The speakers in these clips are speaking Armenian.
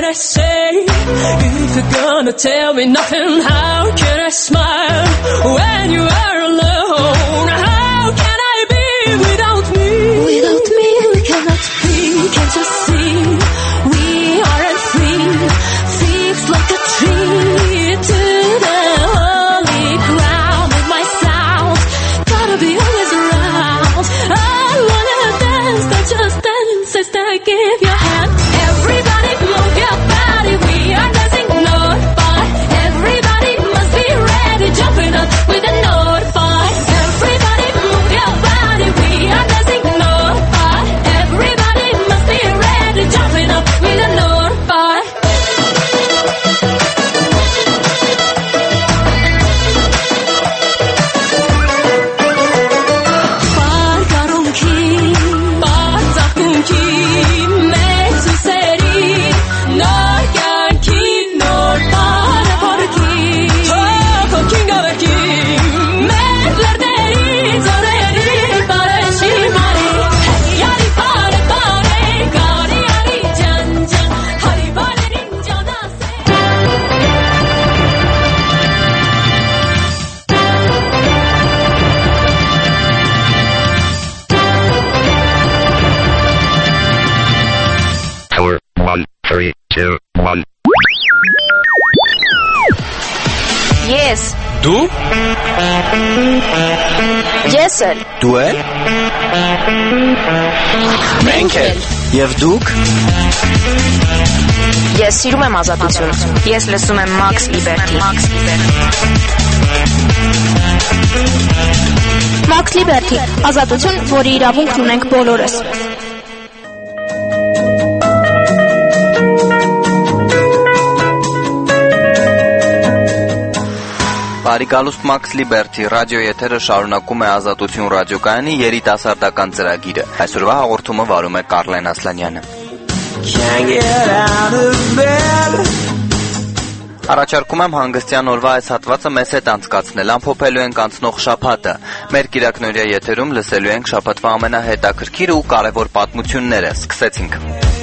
I say? If you're gonna tell me nothing, how can I smile when you are alone? How can I be without me? Without me we cannot be, can't you see? We aren't free, fixed like a tree to the holy ground of my sound. Gotta be always around. I wanna dance, not just dance, sister, give your hand. Everybody move your body, we are dancing note by. Everybody must be ready, jumping up with a note by. Everybody move your body, we are dancing note by. Everybody must be ready, jumping up with a note by. Yes. Դու? Ես էլ։ Դու էլ? Մենք էլ։ Եվ դուք? Ես սիրում եմ ազատություն։ Ես լսում եմ Max Liberty։ Max Liberty, ազատություն, որի իրավունքն ունենք բոլորս։ Բարիկալուստ Max Liberty ռադիո եթերը շարունակում է Ազատություն ռադիոկայանի երիտասարդական ծրագիրը։ Այսօրվա հաղորդումը վարում է Կարլեն Ասլանյանը։ Առաջարկում եմ հանգստյան օրվա այս հատվածը մեզ հետ անցկացնել, ամփոփելու ենք անցնող շաբաթը։ Մեր կիրակնօրյա եթերում լսելու ենք շաբաթվա ամենահետաքրքիր ու կարևոր պատմությունները։ Սկսեցինք։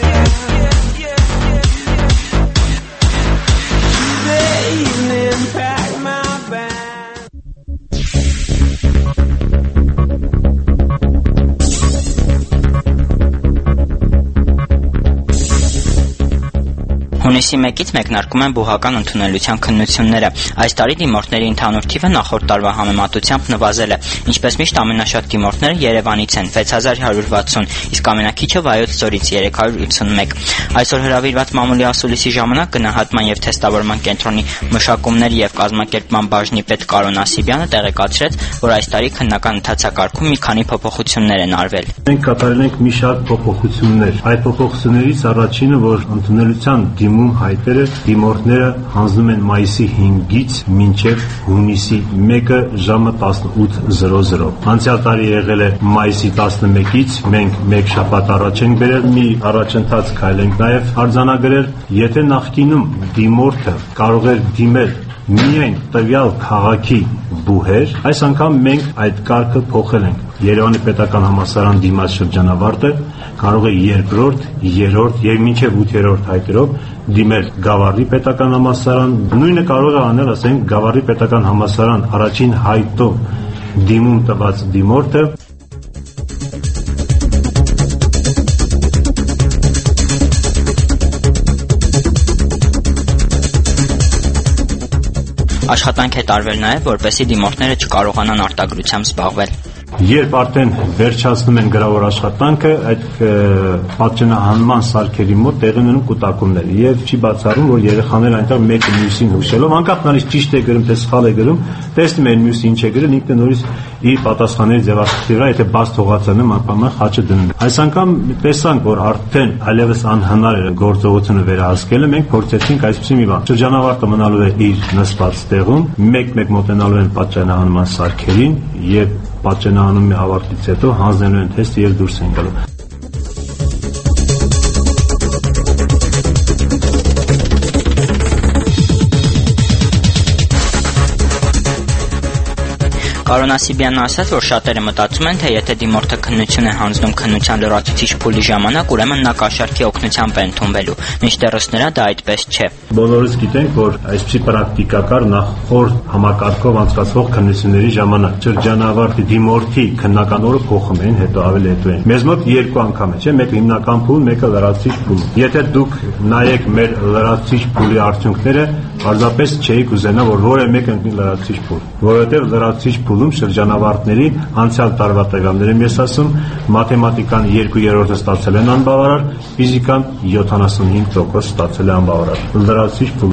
Հունիսի 1-ից մեկնարկում են բուհական ընդունելության քննությունները։ Այս տարի դիմորդների ընդհանուր թիվը նախորդ տարվա համեմատությամբ նվազել է։ Ինչպես միշտ ամենաշատ դիմորդները Երևանից են 6160, իսկ ամենաքիչը Վայոց ձորից 381։ Այսօր հրավիրված մամուլի ասուլիսի ժամանակ գնահատման եւ թեստավորման կենտրոնի մշակումների եւ կազմակերպման բաժնի պետ Կարոն Ասիբյանը տեղեկացրեց, որ այս տարի քննական ընթացակարգում մի քանի փոփոխություններ են արվել։ Մենք կատարել ենք մի շարք փոփոխություններ։ Այդ փոփոխություններից առաջինը, որ ընդունելության հայտերը դիմորդները հանձնում են մայիսի 5-ից մինչև հունիսի 1-ը ժամը 18:00։ Անցյալ տարի եղել է մայիսի 11-ից, մենք մեկ շաբաթ առաջ ենք բերել, մի առաջընթաց քայլ ենք նաև արձանագրել, եթե նախկինում դիմորդը կարող էր դիմել միայն տվյալ քաղաքի բուհեր, այս անգամ մենք այդ կարգը փոխել ենք։ Երևանի պետական համալսարան դիմաց շրջանավարտը կարող է երկրորդ, երրորդ եւ մինչեւ 8-րդ հայտերով դիմել Գավառի պետական համալսարան, նույնը կարող է անել, ասենք, Գավառի պետական համալսարան առաջին հայտով դիմում տված դիմորդը Աշխատանք է տարվել նաև, որպեսզի դիմորդները չկարողանան արտագրությամբ զբաղվել։ Երբ արդեն վերջացնում են գրավոր աշխատանքը, այդ պատճենահանման սարքերի մոտ տեղի ունենում կուտակումներ եւ չի բացառում, որ երեխաները այնտեղ մեկը մյուսին հուշելով, անկախ նրանից ճիշտ է գրում թե սխալ է գրում, տեսնում են մյուսը ինչ է գրել, ինքն նորից իր պատասխանների ձևակերպի վրա, եթե բաց թողածանը մապամը խաչը դնում։ Այս անգամ տեսանք, որ արդեն այլևս անհնար է գործողությունը վերահսկելը, մենք փորձեցինք այսպեսի մի բան։ Շրջանավարտը մնալու է իր նստած տեղում, մեկ-մեկ մոտենալու են պատճենահանման սարքերին եւ պատճենահանումի ավարտից հետո հանձնելու են թեստը եւ դուրս են գալու։ Պարոն Ասիբյանն ասաց, որ շատերը մտածում են, թե եթե դիմորդը քննություն է հանձնում քննության լրացուցիչ փուլի ժամանակ, ուրեմն նա կաշառքի օգնությամբ է ընդունվելու, մինչդեռ ըստ նրա դա այդպես չէ։ Բոլորս գիտենք, որ այսպիսի պրակտիկա կար նախորդ համակարգով անցկացվող քննությունների ժամանակ։ Շրջանավարտի դիմորդի քննական օրը փոխում էին, հետո ավելի հետո էին։ Մեզ մոտ երկու անգամ է, չէ՞, մեկը հիմնական փուլ, մեկը լրացուցիչ փուլ։ Եթե դուք նայեք մեր լրացուցիչ փուլի արդյունքները, պարզապես չէիք ուզենա, որ որևէ մեկը ընկնի լրացուցիչ փուլ, որովհետև լրացուցիչ փուլում շրջանավարտների անցյալ տարվա տվյալներ եմ ես ասում, մաթեմատիկան 2/3 ստացել են անբավարար, ֆիզիկան 75% ստացել է անբավարար։ Լրացուցիչ փուլ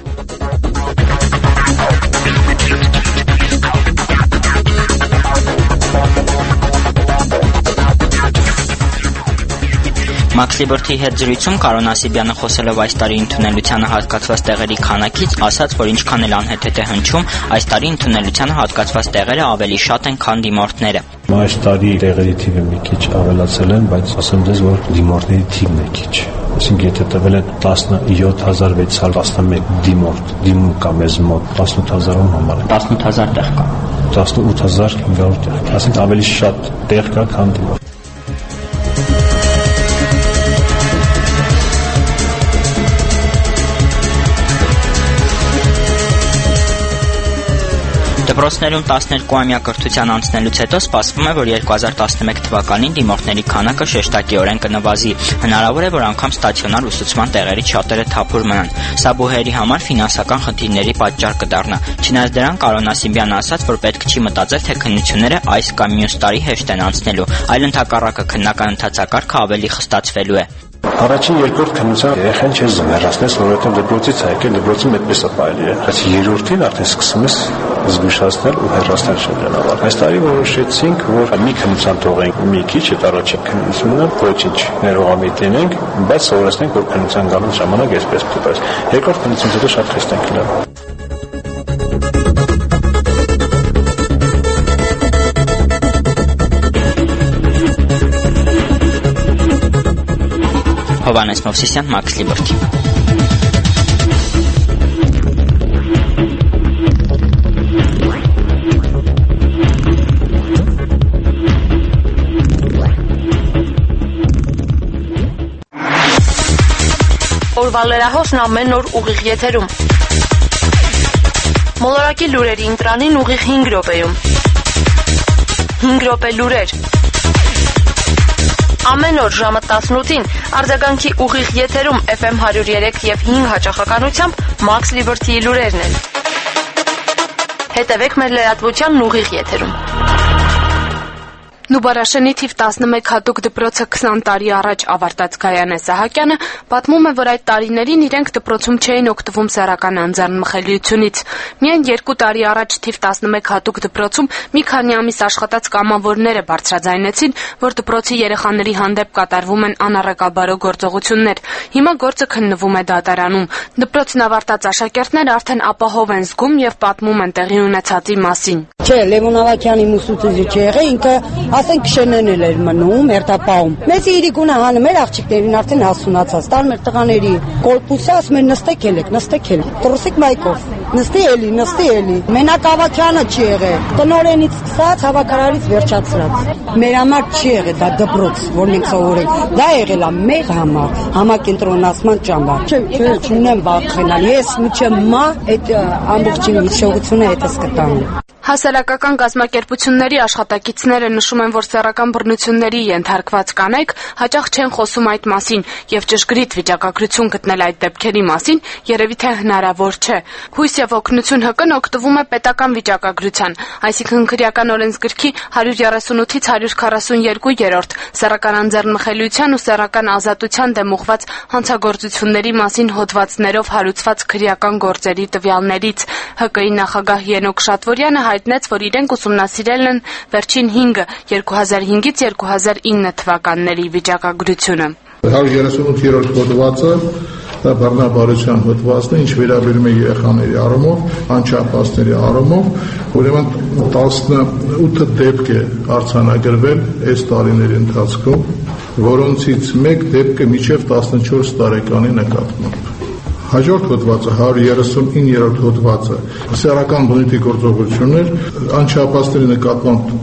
Մաքս Լիբերթիի հետ զրույցում Կարոն Ասիբյանը խոսելով այս տարի ընդունելությանը հատկացված տեղերի քանակից, ասաց, որ ինչքան էլ անհեթեթ է հնչում, այս տարի ընդունելությանը հատկացված տեղերը ավելի շատ են, քան դիմորդները։ Այս տարի տեղերի թիվը մի քիչ ավելացել են, բայց ասեմ ձեզ, որ դիմորդների թիվն է քիչ։ Այսինքն եթե տվել են 17611 դիմում կա մեզ մոտ 18000-ում համար է։ 18000 տեղ կա։ 18500 տեղ։ Այսինքն ավելի շատ տեղ կա, քան դիմորդ։ Դպրոցներում 12-ամյա կրթության անցնելուց հետո սպասվում է, որ 2011 թվականին դիմորդների քանակը շեշտակիորեն կնվազի։ Հնարավոր է, որ անգամ ստացիոնար ուսուցման տեղերից շատերը թափուր մնան։ Սա բուհերի համար ֆինանսական խնդիրների պատճառ կդառնա։ Չնայած դրան, Կարոն Ասիբյանը ասաց, որ պետք չի մտածել, թե քննությունները այս կամ մյուս տարի հեշտ են անցնելու, այլ ընդհակառակը քննական ընթացակարգը ավելի խստացվելու է։ Առաջին երկրորդ քննության երեխան չես զմերացնես, որովհետև դպրոցից է եկել, դպրոցում այդպես է պայելի է։ Բայց երրորդին արդեն սկսում ես զգուշացնել ու հեռացնել շրջանավար։ Այս տարի որոշեցինք, որ մի քննության թողենք մի քիչ, այդ առաջին քննությունը ոչինչ ներողամիտ լինենք, բայց սովորեցնենք, որ քննության գալու ժամանակ այսպես փոխվեց։ Երկրորդ քննությունից հետո շատ խիստ ենք լինել։ Հովհաննես Մովսիսյան, Մաքս Լիբերթի։ Օրվա լրահոսն ամեն օր ուղիղ եթերում։ Մոլորակի լուրերի ընտրանին ուղիղ 5 րոպեում։ 5 րոպե լուրեր։ Ամեն օր ժամը 18-ին արձագանքի ուղիղ եթերում FM 103 եւ 5 հաճախականությամբ Մաքս Լիբերթիի լուրերն են։ Հետևեք մեր լրատվությանն ուղիղ եթերում։ Նուբարաշենի թիվ 11 հատուկ դպրոցը 20 տարի առաջ ավարտած Գայանե Սահակյանը պատմում է, որ այդ տարիներին իրենք դպրոցում չէին օգտվում սեռական անձեռնմխելիությունից։ Միայն 2 տարի առաջ թիվ 11 հատուկ դպրոցում մի քանի ամիս աշխատած կամավորները բարձրաձայնեցին, որ դպրոցի երեխաների հանդեպ կատարվում են անառակաբարո գործողություններ։ Հիմա գործը քննվում է դատարանում։ Դպրոցն ավարտած աշակերտները արդեն ապահով են զգում եւ պատմում են տեղի ունեցածի մասին։ Չէ, Լևոն Ավակյանի մուսուցիչը եղե, ինքը ասենք քշենեն էր մնում, երթապահում։ Մեզ իրիկունը հանում էր աղջիկներին արդեն հասունացած, տանում էր տղաների կորպուսը, ասում էր նստեք ելեք։ Տրուսիկ մայքով։ Նստի էլի։ Մենակ Ավակյանը չի եղել։ Տնօրենից սկսած հավաքարարից վերջացրած։ Մեր համար չի եղել դա դպրոց, որ մենք սովորենք։ Դա եղել է մեր համար, համակենտրոնացման ճամբար։ Չէ, չունեմ վախենալ։ Ես միջև մա այդ ամբողջ հիշողությունը հետս կտամ։ Հասարակական կազմակերպությունների աշխատակիցները նշում են, որ սեռական բռնությունների ենթարկված կանայք հաճախ չեն խոսում այդ մասին եւ ճշգրիտ վիճակագրություն գտնել այդ դեպքերի մասին երևի թե հնարավոր չէ։ Հույս եւ օգնություն ՀԿ-ն օգտվում է պետական վիճակագրության, այսինքն քրեական օրենսգրքի 138-ից 142-րդ սեռական անձեռնմխելիության ու սեռական ազատության դեմ ուղղված հանցագործությունների մասին հոդվածներով հարուցված քրեական գործերի տվյալներից։ ՀԿ-ի նախագահ Ենոք Շատվորյանը հայտնեց, որ իրենք ուսումնասիրել են վերջին 2005-ից 2009 թվականների վիճակագրությունը։ 138-րդ հոդվածը բռնաբարության հոդվածն է, ինչ վերաբերում է երեխաների առումով, անչափվածների առումով, ուրեմն 18 դեպք է արձանագրվել այս տարիների ընթացքում, որոնցից մեկ դեպքը մինչև 14 տարեկանի նկատմամբ։ Հաջորդ հոդվածը 139-րդ հոդվածը սեռական բնույթի գործողություններ անչափահասների նկատմամբ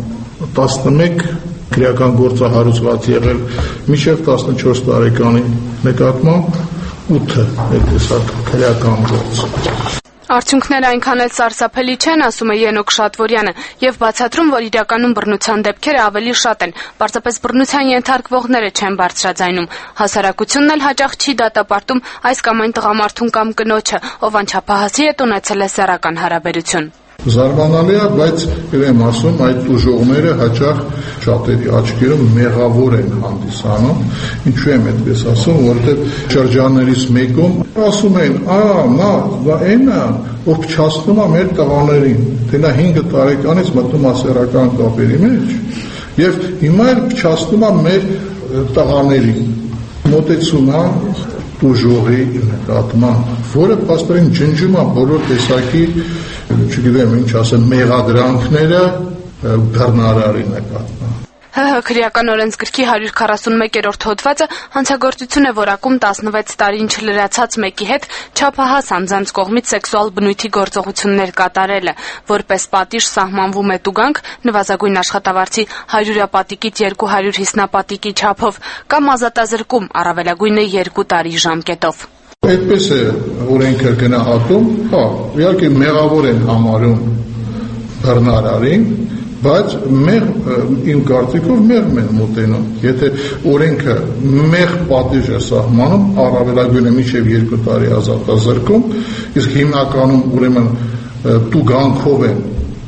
11 քրեական գործ հարուցված եղել մինչև 14 տարեկանի նկատմամբ 8 այդտեսակ քրեական գործ։ Արդյունքները այնքան էլ սարսափելի չեն, ասում է Ենոք Շատվորյանը, եւ բացատրում, որ իրականում բռնության դեպքերը ավելի շատ են, պարզապես բռնության ենթարկվողները չեն բարձրաձայնում։ Հասարակությունն էլ հաճախ չի դատապարտում այս կամ այն տղամարդուն կամ կնոջը, ով անչափահասի հետ ունեցել է սեռական հարաբերություն։ Զարմանալի է, բայց իրեմ ասում, այդ ուժողները հաճախ շատերի աչքերում մեղավոր են հանդիսանում, ինչու եմ այդպես ասում, որովհետև շրջաններից մեկում ասում են, նա այն է, որ փչացնում է մեր տղաներին, թե նա 5 տարեկանից մտնում է սեռական կապերի մեջ, եւ հիմա էլ փչացնում է մեր տղաներին, մոտեցում է ուժողի նկատմամբ, որը փաստորեն ջնջում է բոլոր տեսակի, չգիտեմ ինչ ասեմ, մեղադրանքները բռնարարի նկատմամբ։ ՀՀ քրեական օրենսգրքի 141-րդ հոդվածը հանցագործություն է որակում 16 տարին չլրացած մեկի հետ չափահաս անձանց կողմից սեքսուալ բնույթի գործողություններ կատարելը, որպես պատիժ սահմանվում է տուգանք նվազագույն աշխատավարձի 100 պատիկից 250 պատիկի չափով կամ ազատազրկում առավելագույնը 2 տարի ժամկետով։ Այդպես է օրենքը գնահատում, իհարկե մեղավոր են համարում բռնարարին, բայց իմ կարծիքով մեղմ են մոտենում, եթե օրենքը մեղ պատիժ է սահմանում, առավելագույնը մինչև 2 տարի ազատազրկում, իսկ հիմնականում ուրեմն տուգանքով են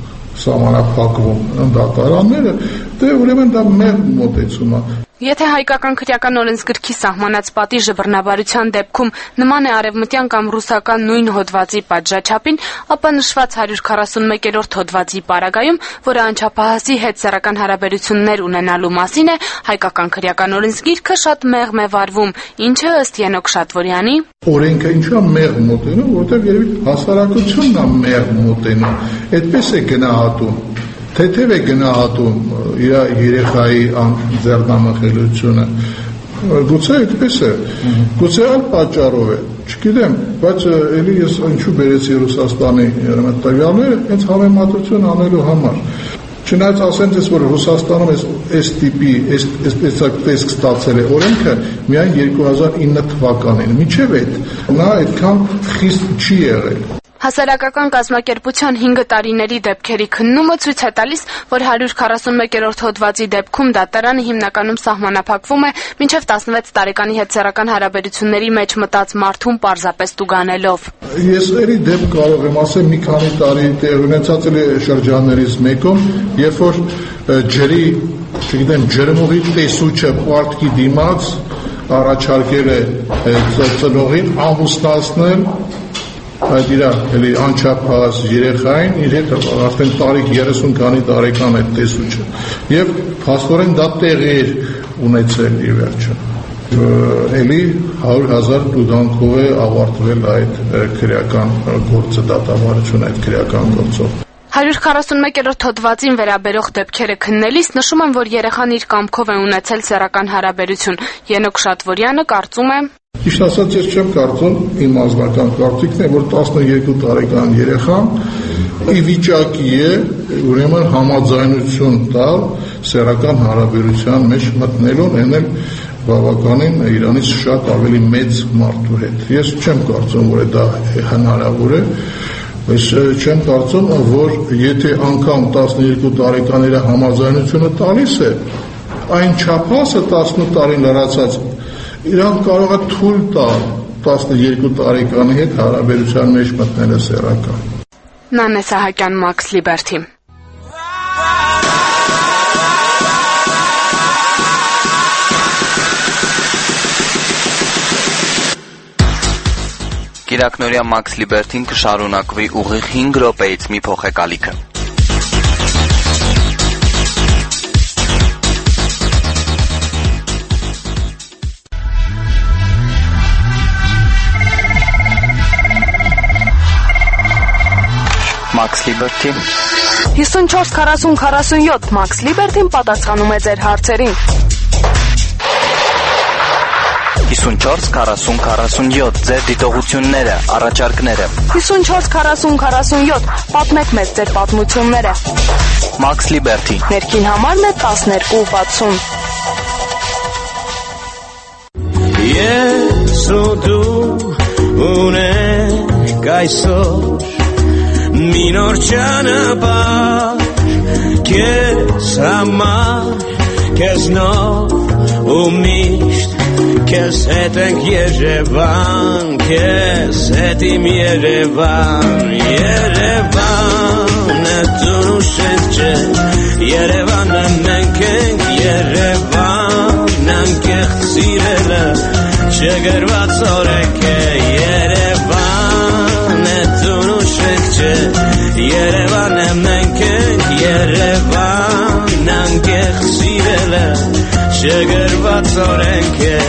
սահմանափակվում դատարանները, դե ուրեմն դա մեղմ մոտեցում է։ Եթե հայկական քրեական օրենսգրքի սահմանած պատիժը բռնաբարության դեպքում նման է արևմտյան կամ ռուսական նույն հոդվածի պատժաչափին, ապա նշված 141-րդ հոդվածի պարագայում, որը անչափահասի հետ սեռական հարաբերություններ ունենալու մասին է, հայկական քրեական օրենսգիրքը շատ մեղմ է վարվում, ինչը ըստ Ենոք Շատվորյանի օրենքը ինչու է մեղմ մոտենում, որտեղ երևի հասարակությունն է մեղմ մոտենում, այդպես է գնահատում։ Թեթև է գնահատում իր երեխայի ձեռնամխելությունը, գուցե այդպես է, գուցե այլ պատճառով է, չգիտեմ, բայց էլի ես ինչու բերեցի Ռուսաստանի տվյալները, հենց համեմատություն անելու համար։ Չնայած ասենք ես, որ Ռուսաստանում այս տիպի, այս տեսք ստացել է օրենքը միայն 2009 թվականին, մինչև այդ նա այդքան խիստ չի եղել։ Հասարակական կազմակերպության 5 տարիների դեպքերի քննումը ցույց է տալիս, որ 141-րդ հոդվածի դեպքում դատարանը հիմնականում սահմանափակվում է մինչև 16 տարեկանի հետ սեռական հարաբերությունների մեջ մտած մարդուն պարզապես տուգանելով։ Ես էլի դեպք կարող եմ ասել մի քանի տարի տեղ ունեցած է շրջաններից մեկում, երբ որ ջրի, չգիտեմ, ջրմուղի տեսուչը պարտքի դիմաց առաջարկել է ծնողին ամուսնացնել այդ իր էլի անչափահաս երեխային իր հետ արդեն տարիք 30 քանի տարեկան այդ տեսուչը եւ փաստորեն դա տեղի էր ունեցել ի վերջո էլի 100,000 տուգանքով է ավարտվել այդ քրեական գործը դատավարությունը այդ քրեական գործով 141-րդ հոդվածին վերաբերող դեպքերը քննելիս նշում են, որ երեխան իր կամքով է ունեցել սեռական հարաբերություն։ Ենոք Շատվորյանը կարծում է. Ճիշտ ասած, ես չեմ կարծում, իմ ազնական կարծիքն է, որ 12 տարեկան երեխան ի վիճակի է ուրեմն համաձայնություն տալ սեռական հարաբերության մեջ մտնելուն, այնել բավականին իրանից շատ ավելի մեծ մարդու հետ։ Ես չեմ կարծում, որ դա հնարավոր է։ Ես չեմ կարծում, որ եթե անգամ 12 տարեկաները համաձայնությունը տալիս է, այն չափասը 18 տարին լրացած իրանք կարող է թույլ տալ 12 տարեկանի հետ հարաբերության մեջ մտնելը սեռական։ Նանե Սահակյան, Max Liberty։ Կիրակնորյա Max Liberty-ն կշարունակվի ուղիղ 5 րոպեից մի փոխեկալիքը։ Max Liberty 54 40 47 Max Liberty-ն պատասխանում է ձեր հարցերին։ 54 40 47 ձեր դիտողությունները, առաջարկները 54 40 47 պատմեք մեզ ձեր պատմությունները Max Liberty Ներքին համարն է 1260 Ես ու դու ունենք այսօր մի նոր ճանապարհ քեզ համար քեզ նոր ու միշտ քեզ հետ ենք Երևան քեզ հետ իմ Երևան Երևանը դու շերջե Երևանը մենք ենք Երևան անկեղծ սիրելը չգրված օրենք է Երևանը դու շերջե Երևանը մենք ենք Երևան անկեղծ սիրելը չգրված օրենք է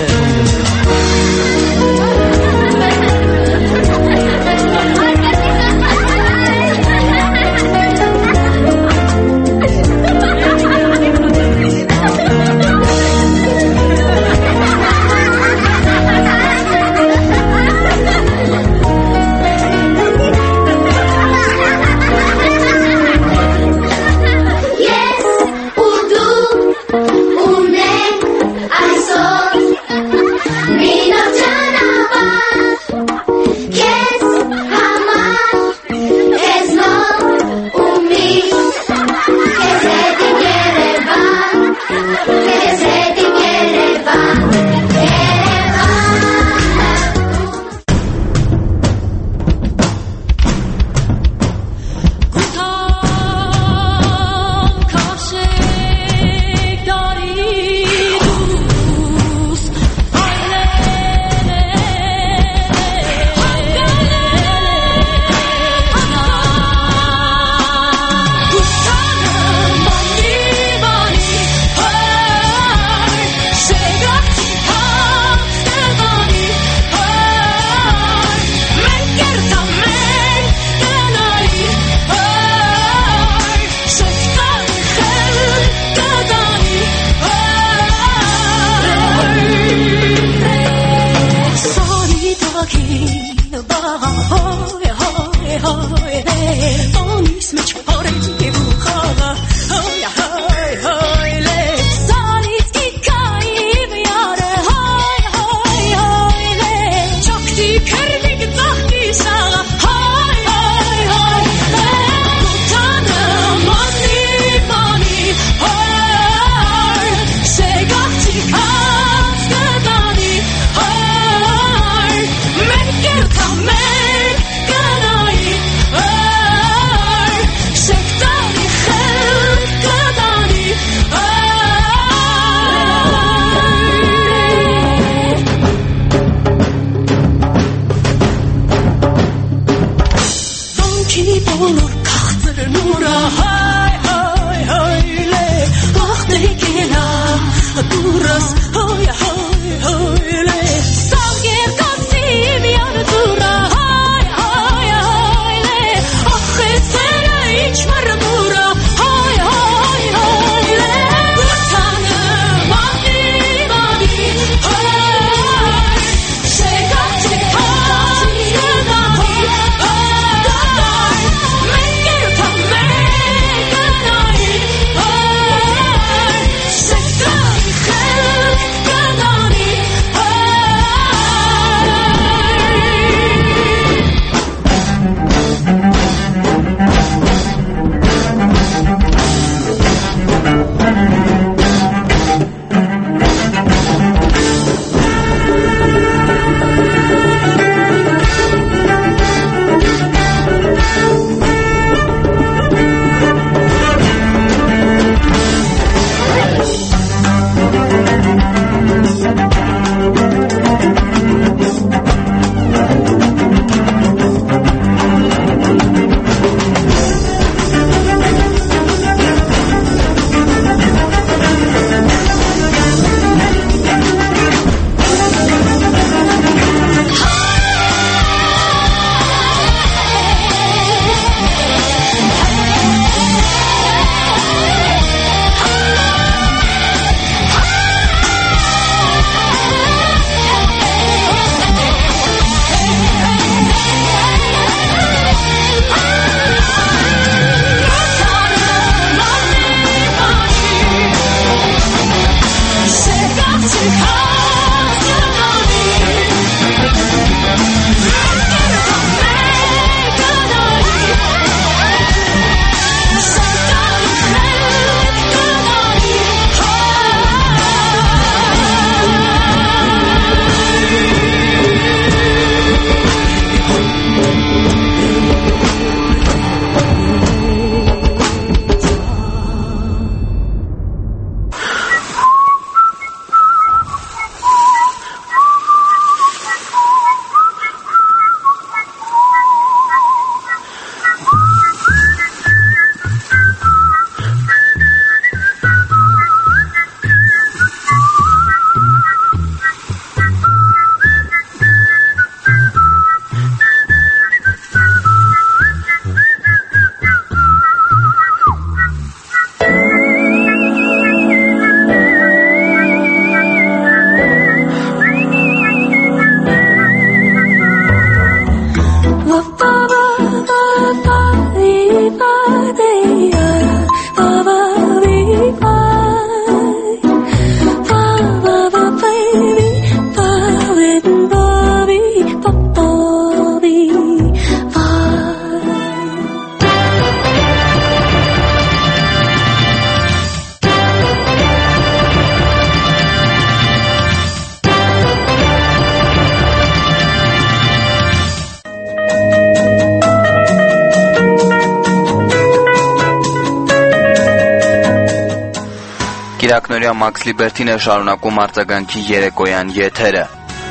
Կիրակնորյա Max Liberty-ն է շարունակում արձագանքի երեկոյան եթերը։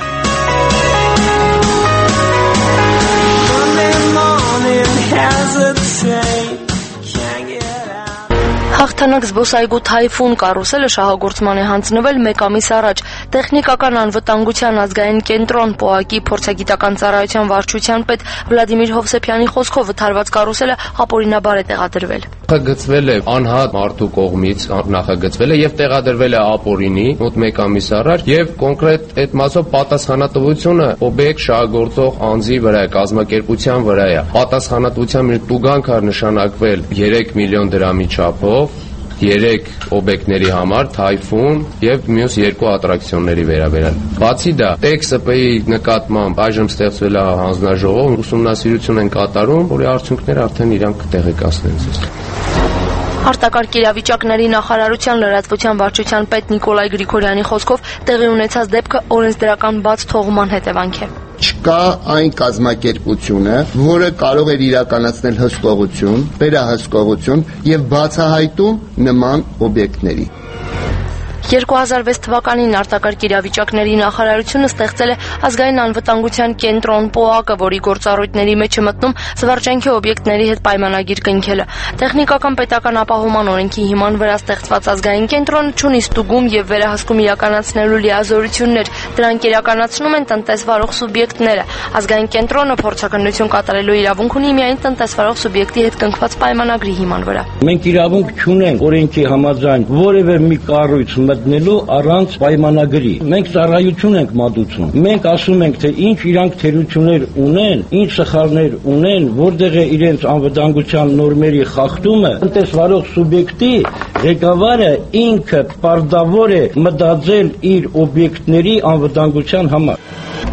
Հաղթանակ զբոսայգու Թայֆուն կարուսելը շահագործման է հանձնվել 1 ամիս առաջ։ Տեխնիկական անվտանգության ազգային կենտրոն ՊՕԱԿ-ի փորձագիտական ծառայության վարչության պետ Վլադիմիր Հովսեփյանի խոսքով վթարված կարուսելը ապօրինաբար է տեղադրվել։ Նախագծվել է անհատ մարդու կողմից նախագծվել է եւ տեղադրվել է ապօրինի մոտ 1 ամիս առաջ եւ կոնկրետ այդ մասով պատասխանատվությունը օբյեկտ շահագործող անձի վրա է, կազմակերպության վրա է։ Պատասխանատվության մի տուգանք է նշանակվել 3 միլիոն դրամի չափով 3 օբյեկտների համար Թայֆուն եւ մյուս 2 ատրակցիոնների վերաբերյալ։ Բացի դա, TXP-ի նկատմամբ այժմ ստեղծվել է հանձնաժողով, ուսումնասիրություն են կատարում, որի արդյունքները արդեն իրանք կտեղեկացնեն ձեզ։ Արտակարգ իրավիճակների նախարարության լրատվության վարչության պետ Նիկոլայ Գրիգորյանի խոսքով տեղի ունեցած դեպքը օրենսդրական բաց թողման հետևանք է։ Չկա այն կազմակերպությունը, որը կարող էր իրականացնել հսկողություն, վերահսկողություն եւ բացահայտում նման օբյեկտների։ 2006 թվականին արտակարգ իրավիճակների նախարարությունը ստեղծել է ազգային անվտանգության կենտրոն ՊՕԱԿ-ը, որի գործառույթների մեջ է մտնում զվարճանքի օբյեկտների հետ պայմանագիր կնքելը։ Տեխնիկական պետական ապահովման օրենքի հիման վրա ստեղծված ազգային կենտրոնը չունի ստուգում եւ վերահսկում իրականացնելու լիազորություններ, դրանք իրականացնում են տնտեսվարող սուբյեկտները։ Ազգային կենտրոնը փորձաքննություն կատարելու իրավունք ունի միայն տնտեսվարող սուբյեկտի հետ կնքված պայմանագրի հիման վրա։ Մենք իրավունք չունենք օրենքի համաձայն որևէ մի կառույց մտնելու առանց պայմանագրի։ Մենք ծառայություն ենք մատուցում։ Մենք ասում ենք, թե ինչ իրանք թերություններ ունեն, ինչ սխալներ ունեն, որտեղ է իրենց անվտանգության նորմերի խախտումը, տնտեսվարող սուբյեկտի ղեկավարը ինքը պարտավոր է մտածել իր օբյեկտների անվտանգության համար։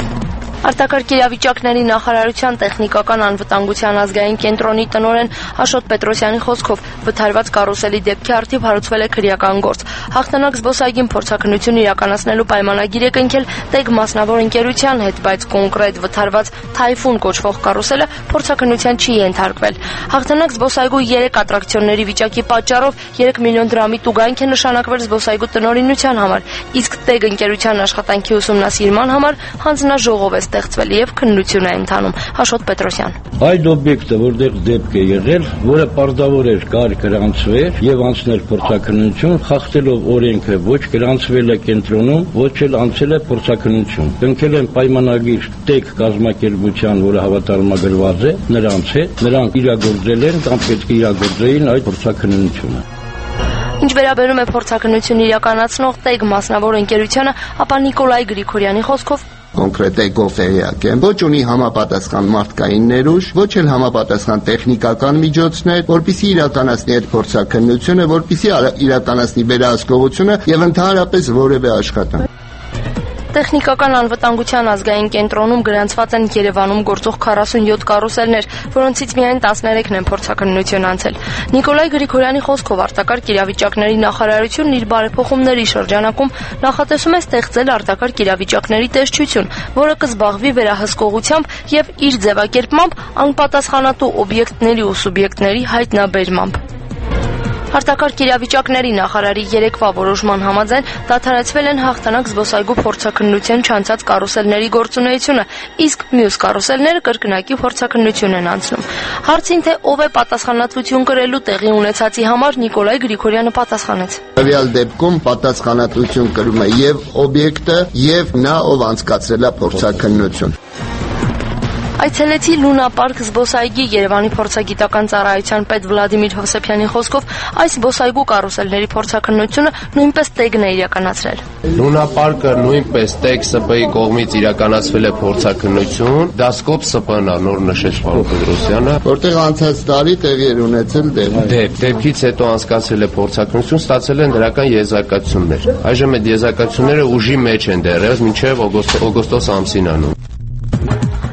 Արտակարգ իրավիճակների նախարարության տեխնիկական անվտանգության ազգային կենտրոնի տնօրեն Աշոտ Պետրոսյանի խոսքով վթարված կարուսելի դեպքի առթիվ հարուցվել է քրեական գործ։ Հաղթանակ զբոսայգին փորձաքննություն իրականացնելու պայմանագիր է կնքել ՏԵԳ մասնավոր ընկերության հետ, բայց կոնկրետ վթարված Թայֆուն կոչվող կարուսելը փորձաքննության չի ենթարկվել։ Հաղթանակ զբոսայգու 3 ատրակցիոնների վիճակի պատճառով 3 միլիոն դրամի տուգանք է նշանակվել զբոսայգու տնօրինության համար, իսկ ՏԵԳ ընկերության աշխատանքի ուսումնասիրման համար հանձնաժողով է ստեղծվել եւ քննություն է ընթանում։ Աշոտ Պետրոսյան։ Այդ օբյեկտը, որտեղ դեպք է եղել, որը պարտավոր էր կար գրանցվել եւ անցնել փորձաքննություն, խախտելով օրենքը, ոչ գրանցվել է կենտրոնում, ոչ էլ անցել է փորձաքննություն։ Կնքել են պայմանագիր ՏԵԳ կազմակերպության, որը հավատարմագրված է նրանց հետ, նրանք իրագործել են կամ պետք է իրագործեին այդ փորձաքննությունը։ Ինչ վերաբերում է փորձաքննություն իրականացնող ՏԵԳ մասնավոր ընկերությանը, ապա Նիկոլայ Գրիգորյանի խոսքով կոնկրետ էգոֆերիակ է, ոչ ունի համապատասխան մարդկային ներուժ, ոչ էլ համապատասխան տեխնիկական միջոցներ, որպիսի իրականացնի այդ փորձաքննությունը, որպիսի իրականացնի վերահսկողությունը եւ ընդհանրապես որևէ աշխատանք։ Տեխնիկական անվտանգության ազգային կենտրոնում գրանցված են Երևանում գործող 47 կարուսելներ, որոնցից միայն 13-ն են փորձաքննություն անցել։ Նիկոլայ Գրիգորյանի խոսքով արտակարգ իրավիճակների նախարարությունն իր բարեփոխումների շրջանակում նախատեսում է ստեղծել արտակարգ իրավիճակների տեսչություն, որը կզբաղվի վերահսկողությամբ եւ իր ձևակերպմամբ անպատասխանատու օբյեկտների ու սուբյեկտների հայտնաբերմամբ։ Արտակարգ իրավիճակների նախարարի երեկվա որոշման համաձայն դադարեցվել են հաղթանակ զբոսայգու փորձաքննության չանցած կարուսելների գործունեությունը, իսկ մյուս կարուսելները կրկնակի փորձաքննություն են անցնում։ Հարցին, թե ով է պատասխանատվություն կրելու տեղի ունեցածի համար, Նիկոլայ Գրիգորյանը պատասխանեց։ Տվյալ դեպքում պատասխանատվություն կրում է եւ օբյեկտը, եւ նա, ով անցկացրել է փորձաքննություն։ Այցելեցի Լունա Պարկ զբոսայգի Երևանի փորձագիտական ծառայության պետ Վլադիմիր Հովսեփյանի խոսքով այս զբոսայգու կարուսելների փորձաքննությունը նույնպես ՏԵԳ-ն է իրականացրել։ Լունա Պարկը նույնպես ՏԵԳ-ՍՊ-ի կողմից իրականացվել է փորձաքննություն, դա Սկոպ ՍՊ-ն է, նոր նշեց պարոն Պետրոսյանը, որտեղ անցած տարի տեղի էր ունեցել դեպքից հետո անցկացրել է փորձաքննություն, ստացել են դրական եզրակացություններ։ Այժմ այդ եզրակացությունները ուժի մեջ են դեռևս մինչև օգոստոս ամսին անում։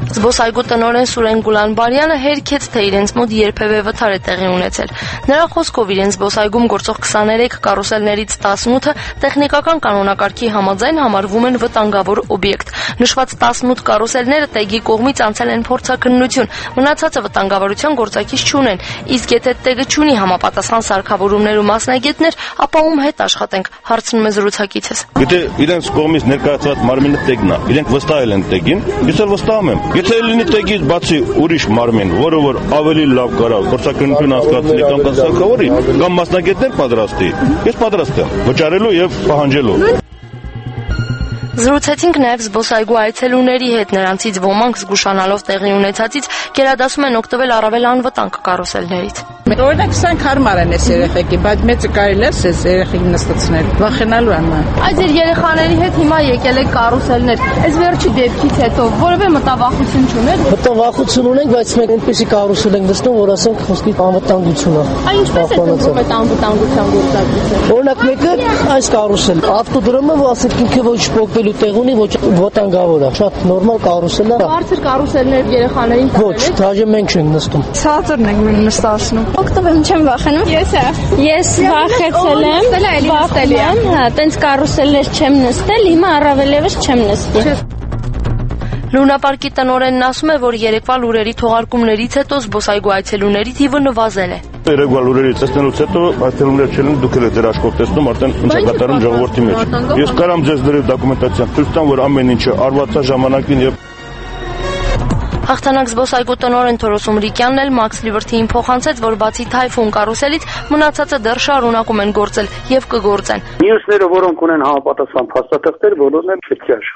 Զբոսայգու տնօրեն Սուրեն Գուլանբարյանը հերքեց, թե իրենց մոտ երբևէ վթար է տեղի ունեցել։ Նրա խոսքով իրենց զբոսայգում գործող 23 կարուսելներից 18-ը տեխնիկական կանոնակարգի համաձայն համարվում են վտանգավոր օբյեկտ։ Նշված 18 կարուսելները տեղի կողմից անցել են փորձաքննություն, մնացածը վտանգավորության գործակից չունեն, իսկ եթե տեղը չունի համապատասխան սարքավորումներ ու մասնագետներ, ապա ում հետ աշխատենք, հարցնում է զրուցակիցս։ Եթե իրենց կողմից ներկայացված մարմինը տեղն է, իրենք վստահել են տեղին, ես էլ վստահում եմ։ Եթե լինի տեղից բացի ուրիշ մարմին, որը որ ավելի լավ կարա փորձաքննություն անցկացնի կամ կասակավորի, կամ մասնագետներ պատրաստի, ես պատրաստ եմ վճարելու եւ պահանջելու։ Զրուցեցինք նաև զբոսայգու այցելուների հետ, նրանցից ոմանք զգուշանալով տեղի ունեցածից գերադասում են օգտվել առավել անվտանգ կարուսելներից։ Օրինակ սրանք հարմար են այս երեխեքի, բայց մեծը կարելի է այս երեխեքին նստեցնել, վախենալու են նա։ Այս ձեր երեխաների հետ հիմա եկել եք կարուսելներ, այս վերջի դեպքից հետո որևէ մտավախություն չունեք։ Մտավախություն ունենք, բայց մենք այնպեսի կարուսել ենք նստում, որ ասենք խոսքի անվտանգություն է։ Այն ինչպես է ծնվում այդ անվտանգության գործակիցը։ Օրինակ մեկը այս կարուսել, ավտոդրոմը, ասենք ինքը ոչ փոխվելու տեղ ունի, ոչ վտանգավոր է, շատ նորմալ կարուսել է։ Բարձր կարուսելներ երեխաներին ոչ, դաժե մենք չենք նստում։ Ցածրն ենք մենք նստացնում։ Օգտվում չեմ վախենում։ Ես վախեցել եմ, հա, տենց կարուսելներ չեմ նստել, հիմա առավելևս չեմ նստի։ Լունապարկի տնօրենն ասում է, որ երեկվա լուրերի թողարկումներից հետո զբոսայգու այցելուների թիվը նվազել է։ Երեկվա լուրերից տեսնելուց հետո այցելուները չեն, դուք էլ եք ձեր աշխով տեսնում, արդեն ինչ է կատարում ժողովրդի մեջ։ Ես կարամ ձեզ դրել դոկումենտացիան, ցույց տամ, որ ամեն ինչը արված է ժամանակին եւ Հաղթանակ զբոսայգու տնօրեն Թորոս Ումրիկյանն էլ Max Liberty-ին փոխանցեց, որ բացի Թայֆուն կարուսելից մնացածը դեռ շարունակում են գործել եւ կգործեն։ Մյուսները, որոնք ունեն համապատասխան փաստաթղթեր, բոլորն են պետք է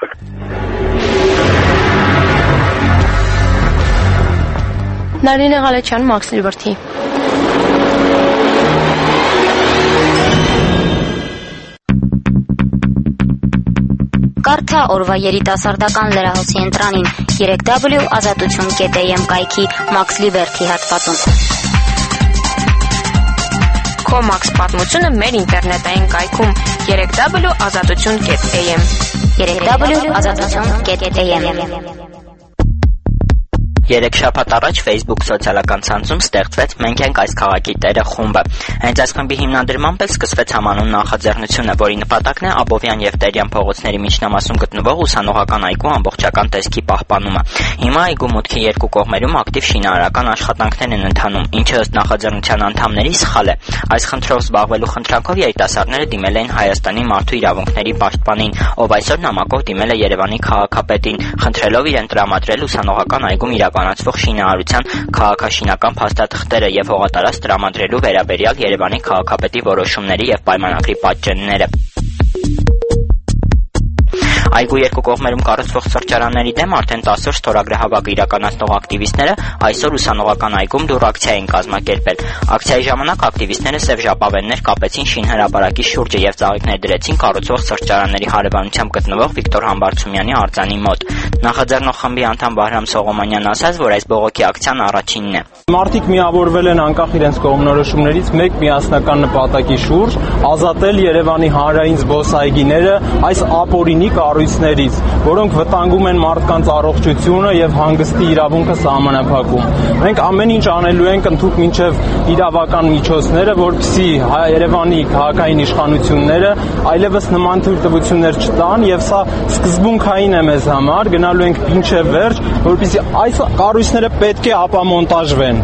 աշխատեն։ Նարինե Ղալեչյան, Max Liberty։ Կարդա օրվա երիտասարդական լրահոսի ընտրանին 3w.azatutun.am կայքի Max Liberty հատվածում։ Քո Max պատմությունը մեր ինտերնետային կայքում 3w.azatutun.am 3w.azatutun.am Երեք շաբաթ առաջ Facebook սոցիալական ցանցում ստեղծվեց «Մենք ենք այս քաղաքի տերը» խումբը։ Հենց այս խմբի հիմնադրմամբ էլ սկսվեց համանուն նախաձեռնությունը, որի նպատակն է Աբովյան եւ Տերյան փողոցների միջնամասում գտնվող ուսանողական այգու ամբողջական տեսքի պահպանումը։ Հիմա այգու մուտքի երկու կողմերում ակտիվ շինարարական աշխատանքներ են ընթանում, ինչը ըստ նախաձեռնության անդամների սխալ է։ Այս խնդրով զբաղվելու խնդրանքով երիտասարդները դիմել էին Հայաստանի մարդու իրավունքների պաշտպանին, ով այսօր նամակով դիմել է Երևանի քաղաքապետին, խնդրելով իրեն տրամադրել ուսանողական այգում իրականացվող շինարարության քաղաքաշինական փաստաթղթերը եւ հողատարածք տրամադրելու վերաբերյալ Երևանի քաղաքապետի որոշումների եւ պայմանագրի պատճենները։ Այգու երկու կողմերում կառուցվող սրճարանների դեմ արդեն 10 օր ստորագրահավաք իրականացնող ակտիվիստները այսօր ուսանողական այգում դուռ ակցիա են կազմակերպել։ Ակցիայի ժամանակ ակտիվիստները սև ժապավեններ կապեցին շինհրապարակի շուրջը եւ ծաղիկներ դրեցին կառուցվող սրճարանների հարևանությամբ գտնվող Վիկտոր Համբարձումյանի արձանի մոտ։ Նախաձեռնող խմբի անդամ Վահրամ Սողոմանյանն ասաց, որ այս բողոքի ակցիան առաջինն է։ Մարդիկ միավորվել են անկախ իրենց կողմնորոշումներից մեկ միասնական նպատակի շուրջ՝ ազատել Երևանի հանրային զբոսայգիները այս ապօրինի կառույցներից, որոնք վտանգում են մարդկանց առողջությունը եւ հանգստի իրավունքը սահմանափակում։ Մենք ամեն ինչ անելու ենք ընդհանուր մինչեւ իրավական միջոցները, որպեսզի Երևանի քաղաքային իշխանությունները այլևս նման թույլտվություններ չտան եւ սա սկզբունքային է մեզ համար, գնալու ենք մինչեւ վերջ, որպեսզի այս կառույցները պետք է ապամոնտաժվեն։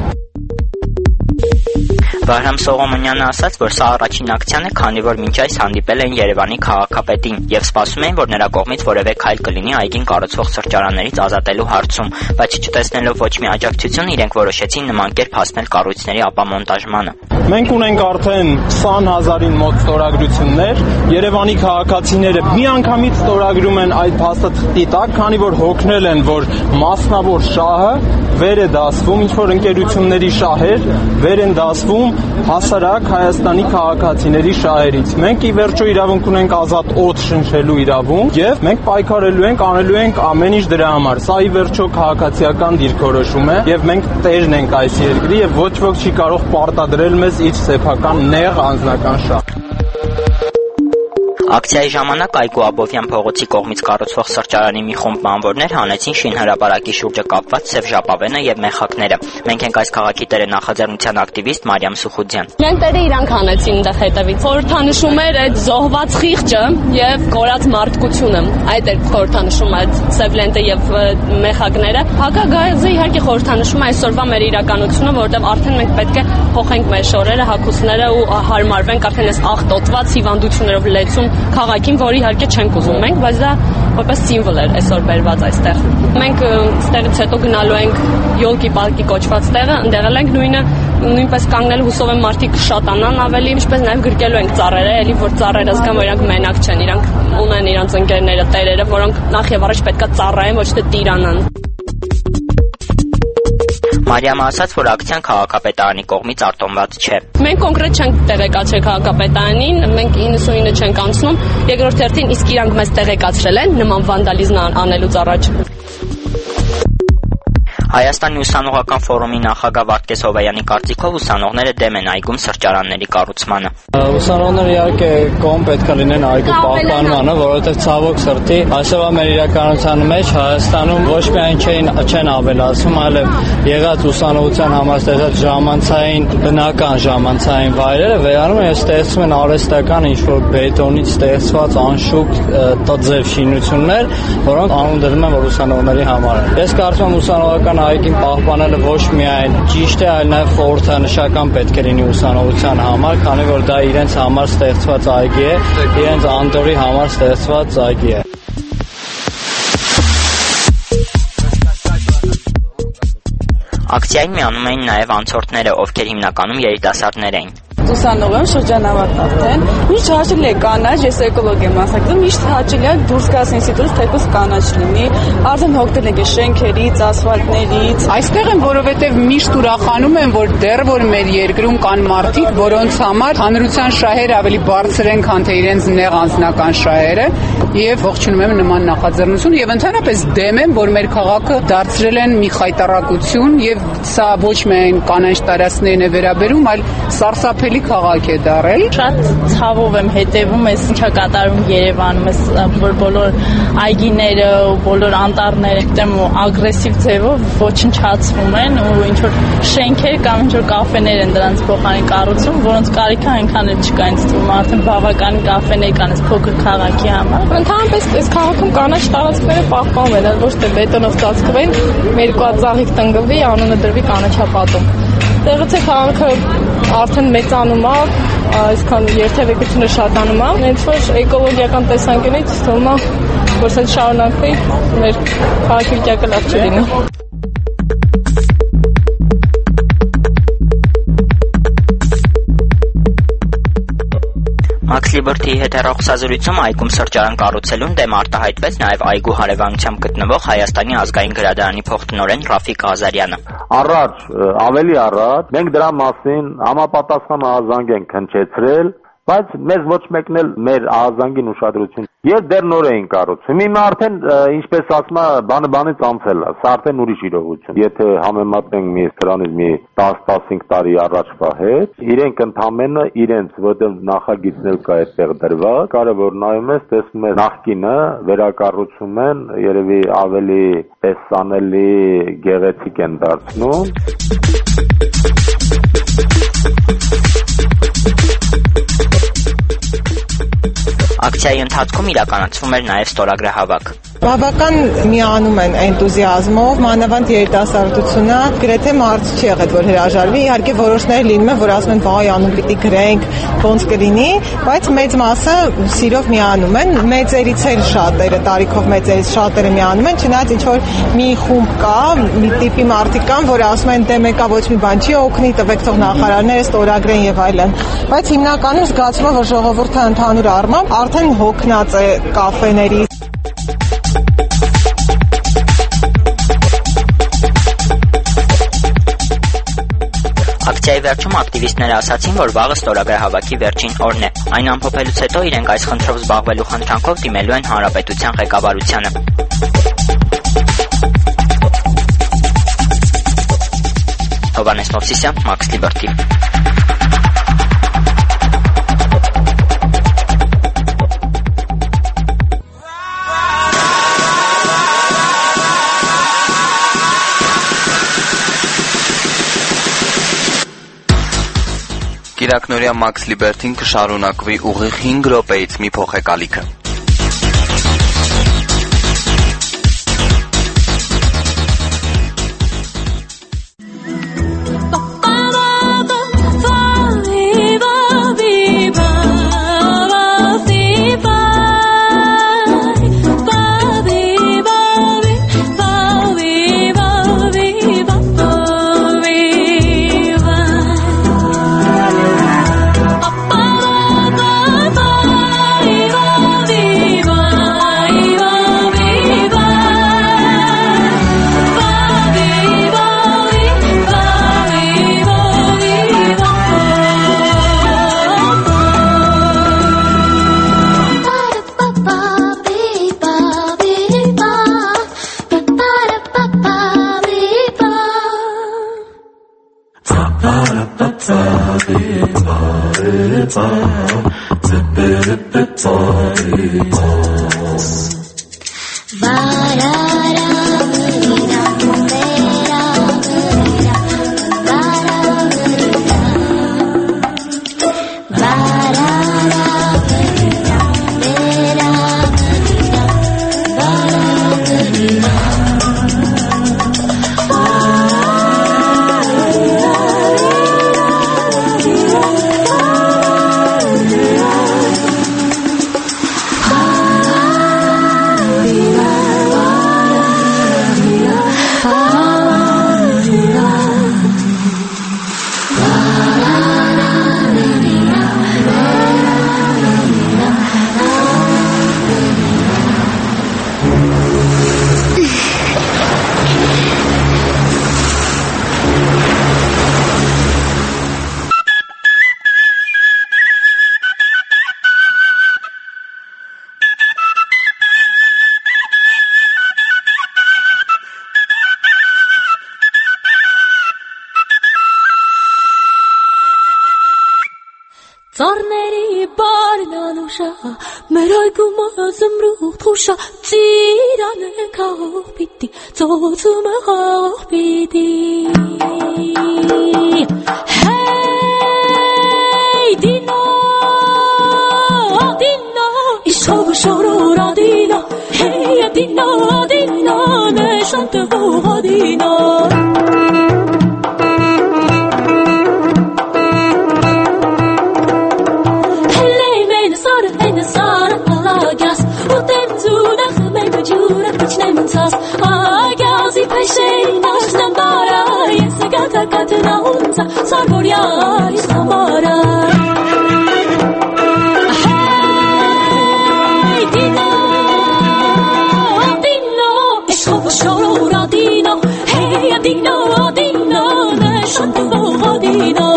Վահրամ Սողոմանյանը ասաց, որ սա առաջին ակցիան է, քանի որ մինչ այս հանդիպել են Երևանի քաղաքապետին եւ սպասում էին, որ նրա կողմից որևէ քայլ կլինի այգին կառուցվող սրճարաններից ազատելու հարցում, բայց չտեսնելով ոչ մի աջակցություն, իրենք որոշեցին նման կերպ հասնել կառույցների ապամոնտաժմանը։ Մենք ունենք արդեն 20,000-ին մոտ ստորագրություններ, Երևանի քաղաքացիները միանգամից ստորագրում են այդ փաստաթղթի տակ, քանի որ հոգնել են, որ մասնավոր շահը վեր է դասվում, ինչ որ ընկերությունների շահեր վեր են դասվում հասարակ Հայաստանի քաղաքացիների շահերից։ Մենք ի վերջո իրավունք ունենք ազատ օդ շնչելու իրավունք եւ մենք պայքարելու ենք, անելու ենք ամեն ինչ դրա համար։ Սա ի վերջո քաղաքացիական դիրքորոշում է եւ մենք տերն ենք այս երկրի եւ ոչ ոք չի կարող պարտադրել մեզ իր սեփական նեղ անձնական շահ։ Ակցիայի ժամանակ Այգու Աբովյան փողոցի կողմից կառուցվող սրճարանի մի խումբ բանվորներ հանեցին շինհրապարակի շուրջը կապված սև ժապավենը եւ մեխակները։ Մենք ենք այս քաղաքի տերը նախաձեռնության ակտիվիստ Մարիամ Սուխուդյան։ Իրենք իրանք հանեցին այնտեղ հետևից։ Խորհրդանշում էր այդ զոհված խիղճը եւ կորած մարդկությունը։ Այդ էր խորհրդանշումը, այդ սև լենտը եւ մեխակները։ Հակագազը իհարկե խորհրդանշում է այսօրվա մեր իրականությունը, որովհետեւ արդեն մենք պետք է փոխենք մեր շորերը, հագուստները ու հարմարվենք արդեն այս աղտոտված հիվանդություններով լեցուն քաղաքին, որի իհարկե չենք ուզում մենք, բայց դա որպես սիմվոլ էր այսօր բերված այստեղ։ Մենք ստեղից հետո գնալու ենք յոլկի պարկի կոչված տեղը, ընդեղել ենք նույնպես կանգնել, հուսով եմ մարդիկ շատանան ավելի, ինչպես նաև գրկելու ենք ծառերը, էլի որ ծառերը զգան, որ իրանք մենակ չեն, իրանք ունեն իրանց ընկերները, տերերը, որոնք նախ եւ առաջ պետքա ծառայեն, ոչ թե տիրանան։ Մարիամը ասաց, որ ակցիան քաղաքապետարանի կողմից արտոնված չէ։ Մենք կոնկրետ չենք տեղեկացրել քաղաքապետարանին, մենք 99 չենք անցնում, երկրորդ հերթին իսկ իրանք մեզ տեղեկացրել են նման վանդալիզմ անելուց առաջ։ Հայաստանի ուսանողական ֆորումի նախագահ Վարդգես Հովայանի կարծիքով ուսանողները դեմ են այգում սրճարանների կառուցմանը։ Ուսանողները իհարկե կողմ պետք է լինեն այգու պահպանմանը, որովհետև ցավոք սրտի այսօրվա մեր իրականության մեջ Հայաստանում ոչ միայն չեն ավելացում, այլև եղած ուսանողության համար ստեղծած ժամանցային բնական ժամանցային վայրերը վերանում են, ստեղծում են արհեստական ինչ-որ բետոնից ստեղծված անշուք տձև շինություններ, որոնք անուն դրում են, որ ուսանողների համար են։ Ես կարծում եմ ուսանողական այգին պահպանելը ոչ միայն ճիշտ է, այլ նաև խորհրդանշական պետք է լինի ուսանողության համար, քանի որ դա իրենց համար ստեղծված այգի է, իրենց անդորի համար ստեղծված այգի է։ Ակցիային միանում էին նաև անցորդները, ովքեր հիմնականում երիտասարդներ էին։ Ուսանող եմ, շրջանավարտ արդեն։ Միշտ հաճելի է կանաչ, ես էկոլոգ եմ մասնակցում, միշտ հաճելի է դուրս գաս ինստիտուտից թեկուզ կանաչ լինի։ Արդեն հոգնել եք շենքերից, ասֆալտներից։ Այստեղ եմ, որովհետև միշտ ուրախանում եմ, որ դեռ որ մեր երկրում կան մարդիկ, որոնց համար հանրության շահերը ավելի բարձր են, քան թե իրենց նեղ անձնական շահերը, եւ ողջունում եմ նման նախաձեռնություն եւ ընդհանրապես դեմ եմ, որ մեր քաղաքը դարձրել են մի խայտարակություն եւ սա ոչ միայն կանաչ տարածքներն է վերաբերում, այլ սարսափելի քաղաք է դարել։ Շատ ցավով եմ հետևում այս ինչա կատարում Երևանում, այս որ բոլոր այգիները ու բոլոր անտառները դեմ ագրեսիվ ձևով ոչնչացվում են ու ինչ որ շենքեր կամ ինչ որ կաֆեներ են դրանց փոխարեն կառուցում, որոնց կարիքը այնքան էլ չկա, ինձ թվում է արդեն բավական կաֆեներ կան այս փոքր քաղաքի համար։ Ընդհանրապես այս քաղաքում կանաչ տարածքները պահպանվել են, ոչ թե բետոնով ծածկվեն, երկու ծաղիկ տնկվի, անունը դրվի կանաչապատում։ Տեղից է քաղաքը արդեն մեծանում է, այսքան երթևեկությունը շատանում է, հենց որ էկոլոգիական տեսանկյունից թվում է, որ սա շարունակվի, մեր քաղաքի վիճակը լավ չլինի։ Max Liberty հետ հեռախոսազրույցում այգում սրճարան կառուցելուն դեմ արտահայտվեց նաև այգու հարևանությամբ գտնվող Հայաստանի ազգային գրադարանի փոխտնօրեն Ռաֆիկ Ղազարյանը։ Ավելի առաջ մենք դրա մասին համապատասխան ահազանգ ենք հնչեցրել, բայց մեզ ոչ մեկն էլ մեր ահազանգին ուշադրություն եւ դեռ նոր էին կառուցում։ Հիմա արդեն ինչպես ասում է, բանից անցել է, սա արդեն ուրիշ իրողություն։ Եթե համեմատենք մի սրանից մի 10-15 տարի առաջվա հետ, իրենք ընդամենը իրենց որտեղ նախագիծներ կա այդտեղ դրված, կարևոր նայում ես, տեսնում ես նախկինը վերակառուցում են, երևի ավելի տեսանելի, գեղեցիկ են դարձնում։ Ակցիայի ընթացքում իրականացվում էր նաև ստորագրահավաք։ Բավական միանում են էնտուզիազմով, մանավանդ երիտասարդությունը գրեթե մարդ չի եղել, որ հրաժարվի, իհարկե որոշներ լինում են, որ ասում են, վայ, անում պիտի գրենք, ոնց կլինի, բայց մեծ մասը սիրով միանում են, մեծերից էլ շատերը, տարիքով մեծերից շատերը միանում են, չնայած ինչ որ մի խումբ կա, մի տիպի մարդիկ կան, որ ասում են, դե մեկա ոչ մի բան չի օգնի, տվեք թող նախարարները ստորագրեն եւ այլն, բայց հիմնականում զգացվում է, որ ժողովուրդը ընդհանուր առմամբ արդեն հոգնած է կաֆեների Ակցիայի վերջում ակտիվիստները ասացին, որ վաղը ստորագրահավաքի վերջին օրն է։ Այն ամփոփելուց հետո իրենք այս խնդրով զբաղվելու խնդրանքով դիմելու են հանրապետության ղեկավարությանը։ Հովհաննես Մովսիսյան, Max Liberty։ կիրակնօրյա Max Liberty-ն կշարունակվի ուղիղ 5 րոպեից մի փոխեկալիքը։ Ծառների բարնանուշա, մեր այգում զմրուխ թուշա, ծիրանը կաղող պիտի, ծոցումը խաղող պիտի։ Հեյ, դինա, դինա, իշով շորոր ադինա, հեյ, դինա, դինա, նեշան տվող ադինա։ Agyazi peşeyna şnambara yesegata katna unza sarboria istamara Hey dino dino ishov shorora dino Hey dino dino ne shantu dino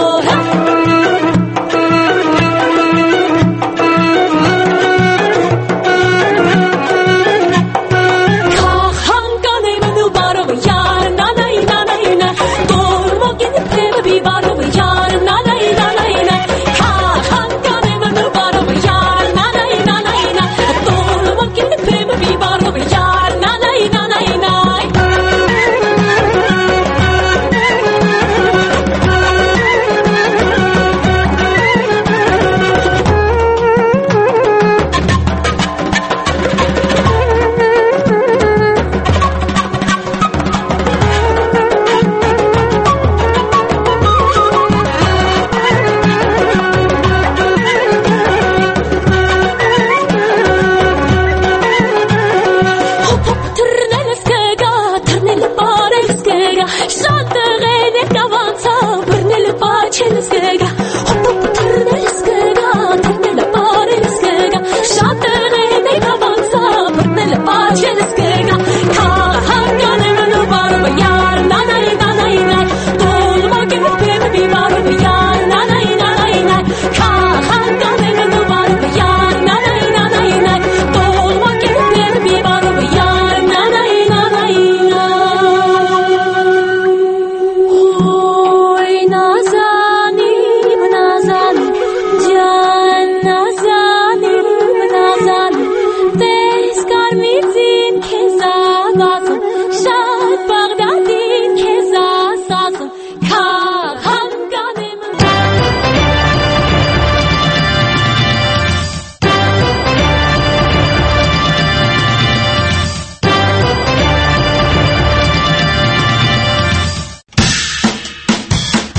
Yar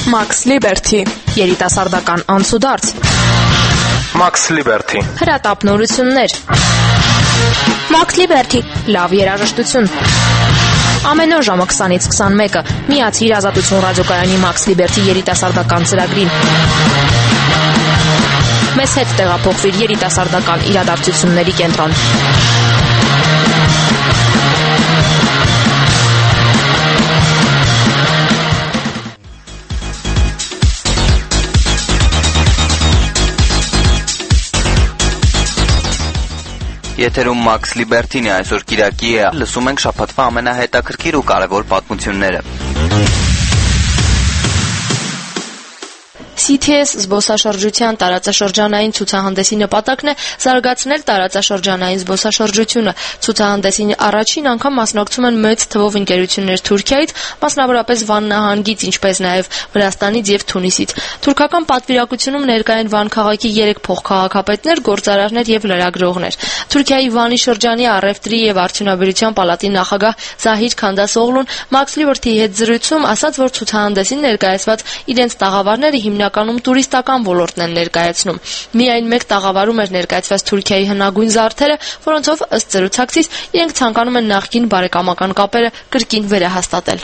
Max Liberty, երիտասարդական անցուդարձ, Max Liberty, հրատապնորություններ, Max Liberty, լավ երաժշտություն։ Ամեն օր ժամը 20-ից 21-ը միացիր Ազատություն ռադիոկայանի Max Liberty երիտասարդական ծրագրին։ Մեզ հետ տեղափոխվիր երիտասարդական իրադարձությունների կենտրոն։ Եթերում Max Liberty-ն է, այսօր Կիրակի է, լսում ենք շաբաթվա ամենահետաքրքիր ու կարևոր պատմությունները։ CTS զբոսաշրջության տարածաշրջանային ցուցահանդեսի նպատակն է զարգացնել տարածաշրջանային զբոսաշրջությունը։ Ցուցահանդեսին առաջին անգամ մասնակցում են մեծ թվով ընկերություններ Թուրքիայից, մասնավորապես Վան նահանգից, ինչպես նաև Վրաստանից եւ Թունիսից։ Թուրքական պատվիրակությունում ներկա են Վան քաղաքի 3 փոխքաղաքապետներ, գործարարներ եւ լրագրողներ։ Թուրքիայի Վանի շրջանի առևտրի եւ արդյունաբերության պալատի նախագահ Զահիր Քանդասօղլուն Max Liberty-ի հետ զրույցում ասաց, որ ցուցահանդեսին ներկայացված իրենց տաղավարները հիմնականում տուրիստական ոլորտն են ներկայացնում։ Միայն մեկ տաղավարում էր ներկայացված Թուրքիայի հնագույն զարդերը, որոնցով ըստ զրուցակցից իրենք ցանկանում են նախկին բարեկամական կապերը կրկին վերահաստատել։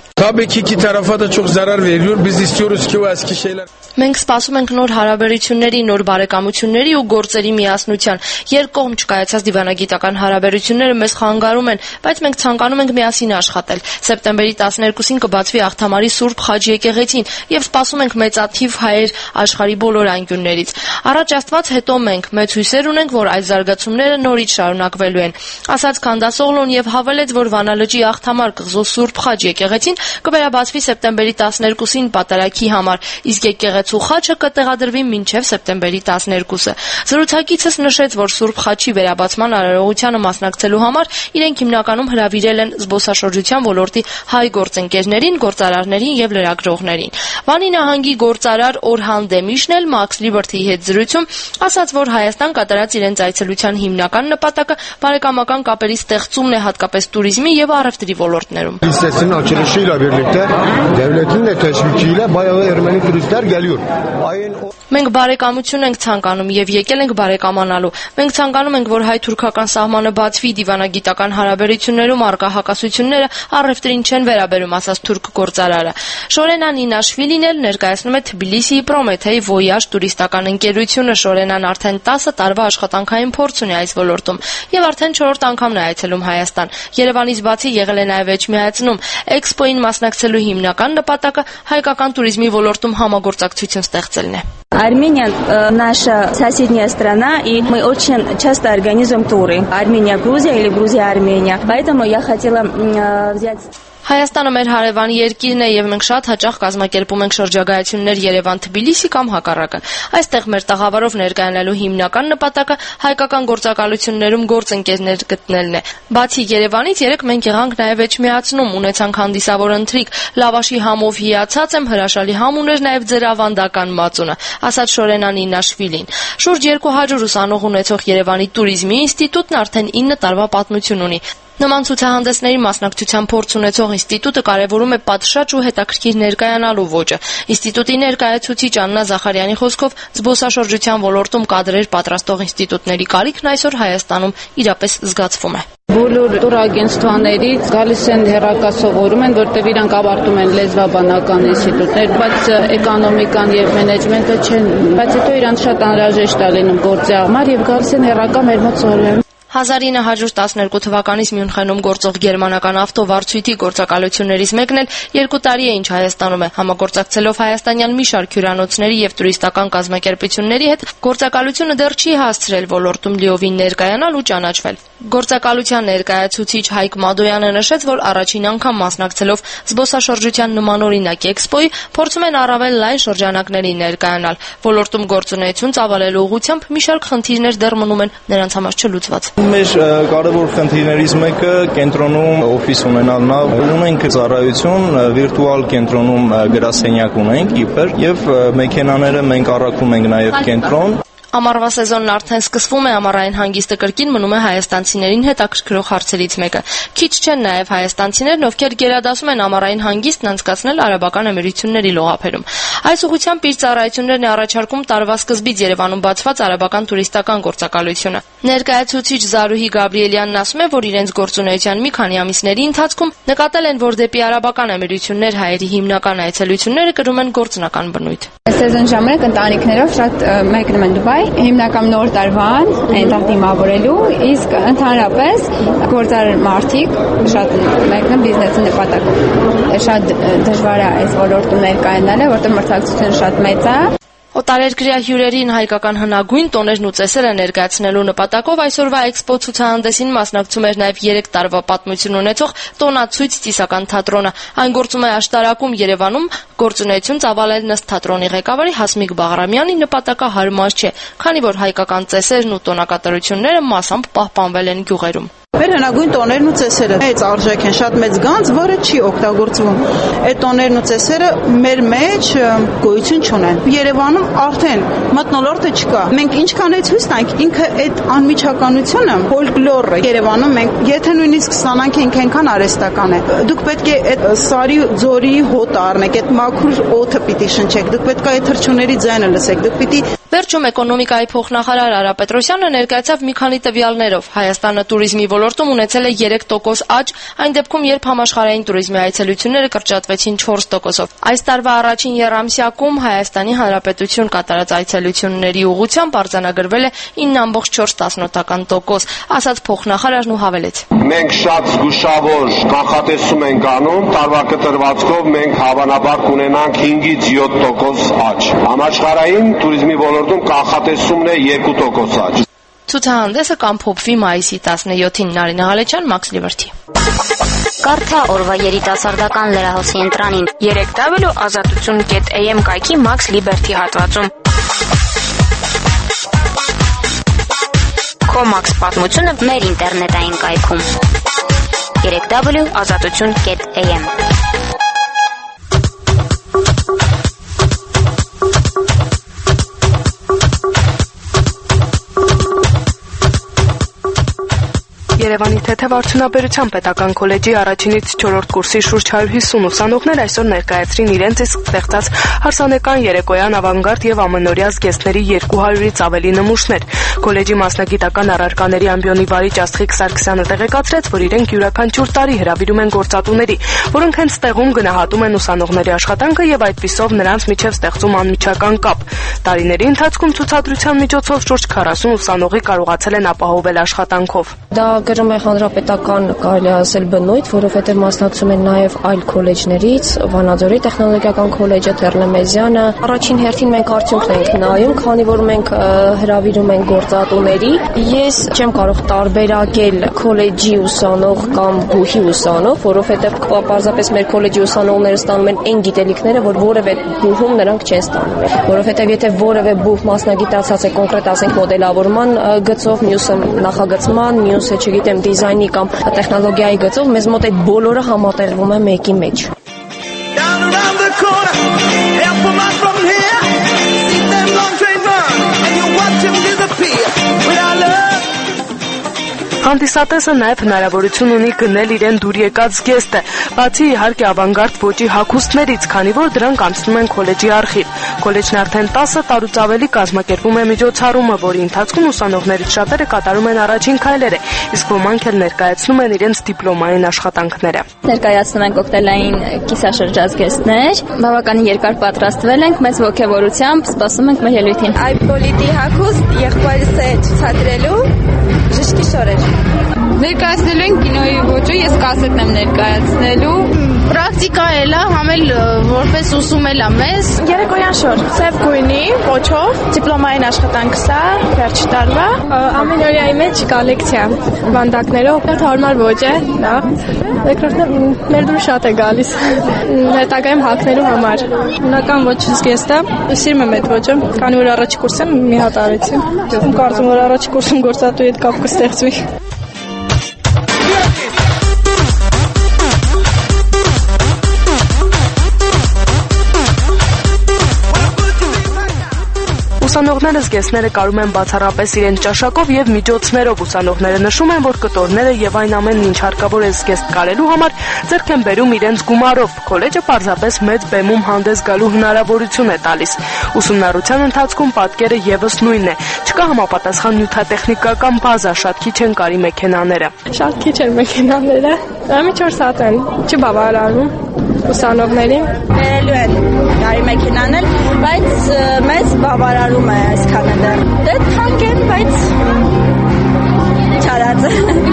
Մենք սպասում ենք նոր հարաբերությունների, նոր բարեկամությունների ու գործերի միասնության։ Երկկողմ չկայացած դիվանագիտական հարաբերությունները մեզ խանգարում են, բայց մենք ցանկանում ենք միասին աշխատել։ Սեպտեմբերի 12-ին կբացվի Աղթամարի Սուրբ Խաջ եկեղեցին եւ սպասում ենք մեծաթիվ հայեր աշխարհի բոլոր անկյուններից։ Առաջ Աստված, հետո մենք մեծ հույսեր ունենք, որ այս զարգացումները նորից շարունակվելու են, ասաց Քանդասօղլուն եւ հավելեց, որ Վանալճի Աղթամար կղզու Սուրբ Խաջ եկեղեցին կվերաբացվի սեպտեմբերի 12-ին պատարագի համար, իսկ եկեղեցու խաչը կտեղադրվի մինչև սեպտեմբերի 12-ը։ Զրուցակիցս նշեց, որ Սուրբ Խաչի վերաբացման արարողությանը մասնակցելու համար իրենք հիմնականում հրավիրել են զբոսաշրջության ոլորտի հայ գործընկերներին, գործարարներին եւ լրագրողներին։ Վանի նահանգի գործարար Օրհան Դեմիշն էլ Max Liberty-ի հետ զրույցում ասաց, որ Հայաստան կատարած իրենց այցելության հիմնական նպատակը բարեկամական կապերի ստեղծումն է, հատկապես туриզմի եւ առևտրի ոլորտներում։ Մենք բարեկամություն ենք ցանկանում եւ եկել ենք բարեկամանալու։ Մենք ցանկանում ենք, որ հայ-թուրքական սահմանը բացվի, դիվանագիտական հարաբերություններում առկա հակասությունները առևտրին չեն վերաբերում, ասաց թուրք գործարարը։ Շորենա Նինաշվիլին էլ ներկայացնում է Թբիլիսիի Prometei Voyage տուրիստական ընկերությունը։ Շորենան արդեն 10 տարվա աշխատանքային փորձ ունի այս ոլորտում եւ արդեն 4-րդ անգամն է այցելում Հայաստան։ Երևանից бացի եղել է նաեւ Էջմիածնում։ Էքսպոին մասնակցելու հիմնական նպատակը հայկական туриզմի ոլորտում համագործակցություն ստեղծելն է։ Армения наша соседняя страна, и мы очень часто организуем туры. Армения-Грузия или Грузия-Армения. Поэтому я хотела взять... Հայաստանը մեր հարևան երկիրն է եւ մենք շատ հաճախ կազմակերպում ենք շրջագայություններ Երևան-Թբիլիսի կամ հակառակը։ Այստեղ մեր տաղավարով ներկայանալու հիմնական նպատակը հայկական գործակալություններում գործընկերներ գտնելն է։ Բացի Երևանից երեք մենք եղանք նաեւ Էջմիածնում, ունեցանք հանդիսավոր ընթրիք, լավաշի համով հիացած եմ, հրաշալի համ ուներ նաեւ ձեր ավանդական մածունը, ասաց Շորենա Նինաշվիլին։ Շուրջ 200 ուսանող ունեցող Երևանի туриզմի ինստիտուտն արդեն 9 տարվա պատմություն ունի։ Նման ցուցահանդեսների մասնակցության փորձ ունեցող ինստիտուտը կարևորում է պատշաճ ու հետաքրքիր ներկայանալու ոճը։ Ինստիտուտի ներկայացուցիչ Աննա Զախարյանի խոսքով զբոսաշրջության ոլորտում կադրեր պատրաստող ինստիտուտների կարիքն այսօր Հայաստանում իրապես զգացվում է։ Բոլոր տուրագենստվաներից գալիս են հեռակասովորում են, որտեղ իրանք ավարտում են լեզվաբանական ինստիտուտներ, բայց էկոնոմիկան եւ մենեջմենտը չեն, բայց հետո իրանք շատ անհրաժեշտ է լինում գործի համար եւ գալիս են հեռակա մեր մոտ սովորել։ 1912 թվականից Մյունխենում գործող գերմանական ավտովարցույթի գործակալություններից մեկն էլ 2 տարի է ինչ Հայաստանում է, համագործակցելով հայաստանյան մի շարք հյուրանոցների եւ տուրիստական կազմակերպությունների հետ, գործակալությունը դեռ չի հասցրել ոլորտում լիովին ներկայանալ ու ճանաչվել։ Գործակալության ներկայացուցիչ Հայկ Մադոյանը նշեց, որ առաջին անգամ մասնակցելով զբոսաշրջության նմանօրինակ էքսպոյի փորձում են առավել լայն շրջանակների ներկայանալ։ Ոլորտում գործունեություն ծավալելու ուղղությամբ մի շարք խնդիրներ դեռ մնում են նրանց համար չլուծված։ Մեր կարևոր խնդիրներից մեկը կենտրոնում օֆիս ունենալն է։ Ունենք ծառայություն, վիրտուալ կենտրոնում գրասենյակ ունենք իբր եւ մեքենաները մենք առաքում ենք նաեւ կենտրոն։ Ամառվա սեզոնն արդեն սկսվում է, ամառային հանգիստը կրկին մնում է հայաստանցիներին հետաքրքրող հարցերից մեկը։ Քիչ չեն նաև հայաստանցիներն, ովքեր գերադասում են ամառային հանգիստն անցկացնել արաբական էմիրությունների լողափերում։ Այս ուղղությամբ իր ծառայություններն է առաջարկում տարվա սկզբից Երևանում բացված արաբական տուրիստական գործակալությունը։ Ներկայացուցիչ Զարուհի Գաբրիելյանն ասում է, որ իրենց գործունեության մի քանի ամիսների ընթացքում նկատել են, որ դեպի արաբական էմիրություններ հայերի հիմնական այցելությունները կրում են գործնական բնույթ։ Սեզոն ժամանակ ընտանիքներով շատ մեկնում են Դուբայ, հիմնական նոր տարվան այնտեղ դիմավորելու, իսկ ընդհանրապես գործար մարդիկ շատ մեկնում բիզնեսի նպատակով։ Շատ դժվար է այս ոլորտում ներկայանալը, որտեղ մրցակցությունը շատ մեծ է։ Օտարերկրյա հյուրերին հայկական հնագույն տոներն ու ծեսերը ներկայացնելու նպատակով այսօրվա էքսպո ցուցահանդեսին մասնակցում էր նաև 3 տարվա պատմություն ունեցող տոնացույց ծիսական թատրոնը։ Այն գործում է աշտարակում Երևանում, գործունեություն ծավալել ըստ թատրոնի ղեկավարի Հասմիկ Բաղրամյանի նպատակը հարմար չէ, քանի որ հայկական ծեսերն ու տոնակատարությունները մասամբ պահպանվել են գյուղերում։ Մեր հնագույն տոներն ու ծեսերը մեծ արժեք են, շատ մեծ գանձ, որը չի օգտագործվում։ Այդ տոներն ու ծեսերը մեր մեջ գոյություն չունեն։ Երևանում արդեն մթնոլորտը չկա։ Մենք ինչքան է ցույց տանք, ինքը այդ անմիջականությունը ֆոլկլորը Երևանում մենք եթե նույնիսկ ստանանք այնքան արհեստական է։ Դուք պետք է այդ սարի ձորի հոտ առնեք, այդ մաքուր օդը պիտի շնչեք, դուք պետք է այդ թռչունների ձայնը լսեք, դուք պիտի Վերջում էկոնոմիկայի փոխնախարար Արա Պետրոսյանը ներկայացավ մի քանի տվյալներով։ Հայաստանը туриզմի ոլորտում ունեցել է 3% աճ, այն դեպքում, երբ համաշխարհային туриզմի այցելությունները կրճատվեցին 4%-ով։ Այս տարվա առաջին եռամսյակում Հայաստանի Հանրապետություն կատարած այցելությունների ուղղությամբ արձանագրվել է 9.4%, ասաց փոխնախարարն ու հավելեց. Մենք շատ զգուշավոր կանխատեսում ենք անում, տարվա կտրվածքով մենք հավանաբար կունենանք 5-ից 7% աճ։ Համաշխարհային туриզմի ոլորտում կանխատեսումն է 2% աճ։ Ցուցահանդեսը կամփոփվի մայիսի 17-ին։ Նարինե Հալեչյան, Max Liberty։ Կարդա օրվա երիտասարդական լրահոսի ընտրանին 3w.azatutun.am կայքի Max Liberty հատվածում։ Comax պատմությունը մեր ինտերնետային կայքում 3w.azatutun.am Երևանի Թեթև արդյունաբերության պետական քոլեջի առաջինից 4-րդ կուրսի շուրջ 150 ուսանողներ այսօր ներկայացրին իրենց իսկ ստեղծած հարսանեկան երեկոյան ավանգարդ եւ ամենօրյա զգեստների 200-ից ավելի նմուշներ։ Քոլեջի մասնագիտական առարկաների ամբիոնի վարիչ Աստղիկ Սարգսյանը տեղեկացրեց, որ իրենք յուրաքանչյուր տարի հրավիրում են գործատուների, որոնք հենց տեղում գնահատում են ուսանողների աշխատանքը եւ այդպիսով նրանց միջև ստեղծում անմիջական կապ։ Տարիների ընթացքում ցուցադրության միջոցով շուրջ 40 ուսանողի կարողացել են ապահովել աշխատանքով։ Դա գրում է հանրապետական, կարելի ասել, բնույթ, որովհետև մասնակցում են նաև այլ քոլեջներից, Վանաձորի տեխնոլոգիական քոլեջը, Թեռնեմեզյանը։ Առաջին հերթին մենք արդյունքն ենք նայում, քանի որ մենք հրավիրում ենք գործատուների։ Ես չեմ կարող տարբերակել քոլեջի ուսանող կամ բուհի ուսանող, որովհետև պարզապես մեր քոլեջի ուսանողները ստանում են այն գիտելիքները, որ որևէ բուհում նրանք չեն ստանում։ Որովհետև եթե որևէ բուհ մասնագիտացած է կոնկրետ ասենք մոդելավորման գծով, մյուսը նախագծման, մյուսը չգիտեմ դիզայնի կամ տեխնոլոգիայի գծով, մեզ մոտ այդ բոլորը համատեղվում է մեկի մեջ։ Հանդիսատեսը նաև հնարավորություն ունի գնել իրեն դուր եկած զգեստը, բացի իհարկե ավանգարդ ոճի հագուստներից, քանի որ դրանք անցնում են քոլեջի արխիվ։ Քոլեջն արդեն 10 տարուց ավելի կազմակերպում է միջոցառումը, որի ընթացքում ուսանողներից շատերը կատարում են առաջին քայլերը, իսկ ոմանք էլ ներկայացնում են իրենց դիպլոմային աշխատանքները։ Ներկայացնում ենք կոկտեյլային կիսաշրջազգեստներ, բավականին երկար պատրաստվել ենք, մեծ ողջավորությամբ սպասում ենք մեր ելույթին։ Այպոլիտի հագուստ եղբայրս է ցուցադրելու Ժշտի շորեր։ Ներկայացնելու ենք կինոյի ոճը, ես կասետն եմ ներկայացնելու։ Պրակտիկա էլ է, համ էլ որպես ուսում էլ է մեզ։ Երեկոյան շոր, սև գույնի, ոճով, դիպլոմային աշխատանքս է, վերջ տարվա։ Ամենօրյայի մեջ կոլեկցիա, վանդակներով, հարմար ոճ է, լավ։ Երկրորդն մեր դուր շատ է գալիս։ Հետագայում հագնելու համար։ Հիմնական ոչ զգեստ է, սիրում եմ այդ ոճը, քանի որ առաջի կուրսում մի հատ արեցի։ Կարծում որ առաջի կուրսում գործատուի հետ կապ կստեղծվի։ Ուսանողները զգեստները կարում են բացառապես իրենց ճաշակով եւ միջոցներով։ Ուսանողները նշում են, որ կտորները եւ այն ամենն, ինչ հարկավոր է զգեստ կարելու համար, ձեռք են բերում իրենց գումարով։ Քոլեջը պարզապես մեծ բեմում հանդես գալու հնարավորություն է տալիս։ Ուսումնառության ընթացքում պատկերը եւս նույնն է։ Չկա համապատասխան նյութատեխնիկական բազա, շատ քիչ են կարի մեքենաները։ Շատ քիչ են մեքենաները։ Ամի 4 հատ են։ Չբավարարում ուսանողներին։ Բերելու են կարի մեքենաներ, բայց մեզ բավարարում է այսքանը դեռ։ Դե թանկ են, բայց չարած։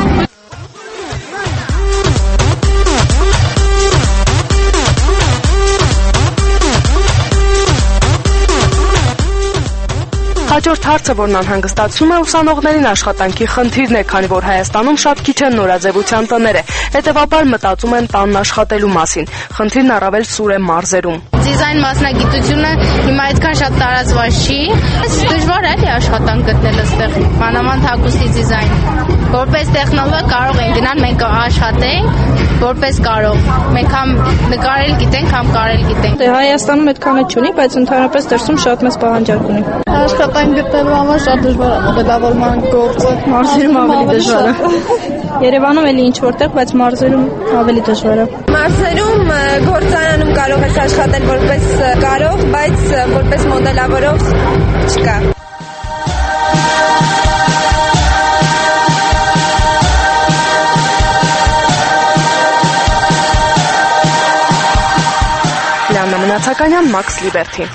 Հաջորդ հարցը, որն անհանգստացնում է ուսանողներին, աշխատանքի խնդիրն է, քանի որ Հայաստանում շատ քիչ են նորաձևության տները, հետևաբար մտածում են տանն աշխատելու մասին։ Խնդիրն առավել սուր է մարզերում։ Դիզայն մասնագիտությունը հիմա այդքան շատ տարածված չի։ Դժվար է աշխատանք գտնել այստեղ, մանավանդ հագուստի դիզայն։ Որպես տեխնոլոգ կարող ենք գնալ, մենք աշխատենք, որպես կարող։ Մենք համ նկարել գիտենք, համ կարել գիտենք։ Դե Հայաստանում այդքան է չունի, բայց ընդհանրապես դրսում շատ մեծ պահանջարկ ունի։ Աշխատանք գտնելու համար շատ դժվար է, մոդելավորման գործը մարզերում ավելի դժվար է։ Երևանում էլի ինչ որտեղ, բայց մարզերում ավելի դժվար է։ Մարզերում գործարանում կարող ես աշխատել որպես կարող, բայց որպես մոդելավորող չկա։ Լիաննա Մնացականյան, Max Liberty։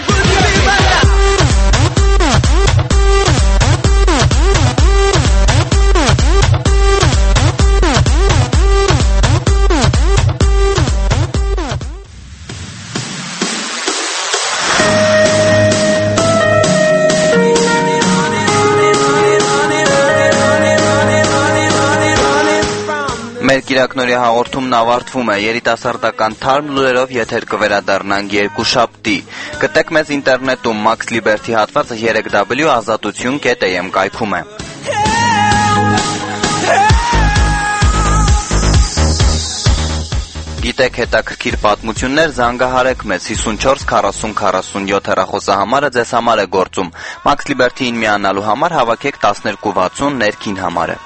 Մեր կիրակնորյա հաղորդումն ավարտվում է։ Երիտասարդական թարմ լուրերով եթեր կվերադառնանք երկուշաբթի։ Գտեք մեզ ինտերնետում Max Liberty հատվածը 3w.azatutun.am կայքում է։ Գիտեք հետաքրքիր պատմություններ, զանգահարեք մեզ 54 40 47 հեռախոսահամարը ձեզ համար է գործում։ Max Liberty-ին միանալու համար հավաքեք 1260 ներքին համարը։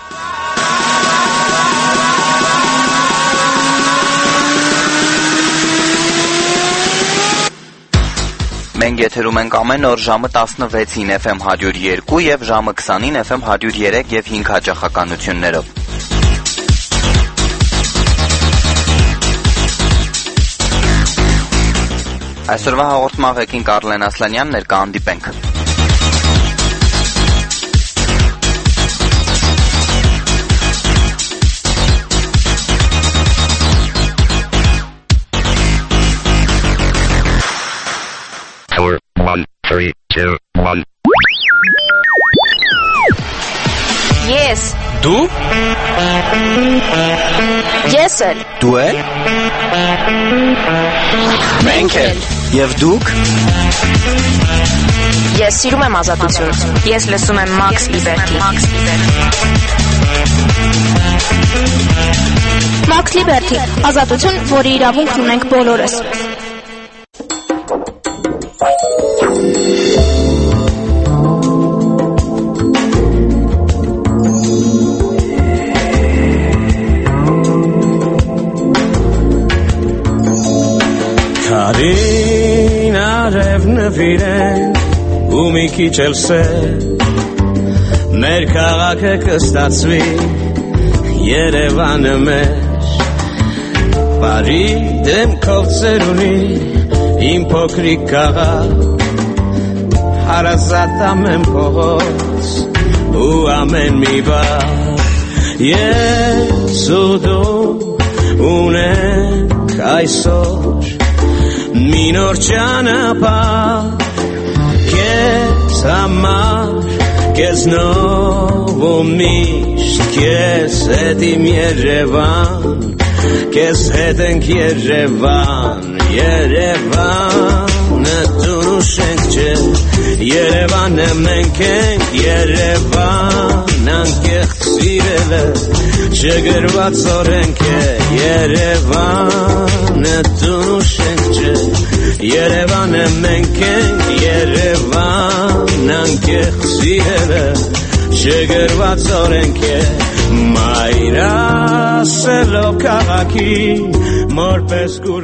Մենք եթերում ենք ամեն օր ժամը 16-ին FM 102 եւ ժամը 20-ին FM 103 եւ 5 հաճախականություններով։ Այսօրվա հաղորդման ղեկին Կարլեն Ասլանյանն էր, կհանդիպենք։ Four, 1, 3, 2, 1. Yes. Դու? Ես էլ։ Դու էլ? Մենք էլ։ Եվ դուք? Ես սիրում եմ ազատություն։ Ես լսում եմ Max Liberty։ Max Liberty, ազատություն, որի իրավունքն ունենք բոլորս։ Քարին արև նվիրեն ու մի քիչ էլ սեր մեր քաղաքը կստացվի Երևանը մեր բարի դեմքով ծերունի իմ փոքրիկ քաղաք հարազատ ամեն փողոց ու ամեն մի բար ես ու դու ունենք այսօր մի նոր ճանապարհ քեզ համար քեզնով ու միշտ քեզ հետ իմ Երևան քեզ հետ ենք Երևան Երևանը դու շենք չէ Երևանը մենք ենք Երևան անկեղծ սիրելը չգրված օրենք է Երևանը դու շենք չէ Երևանը մենք ենք, Երևան անկեղ սիրելը, շգրված օրենք է, մայր ասելով քաղաքի, մորպես գուր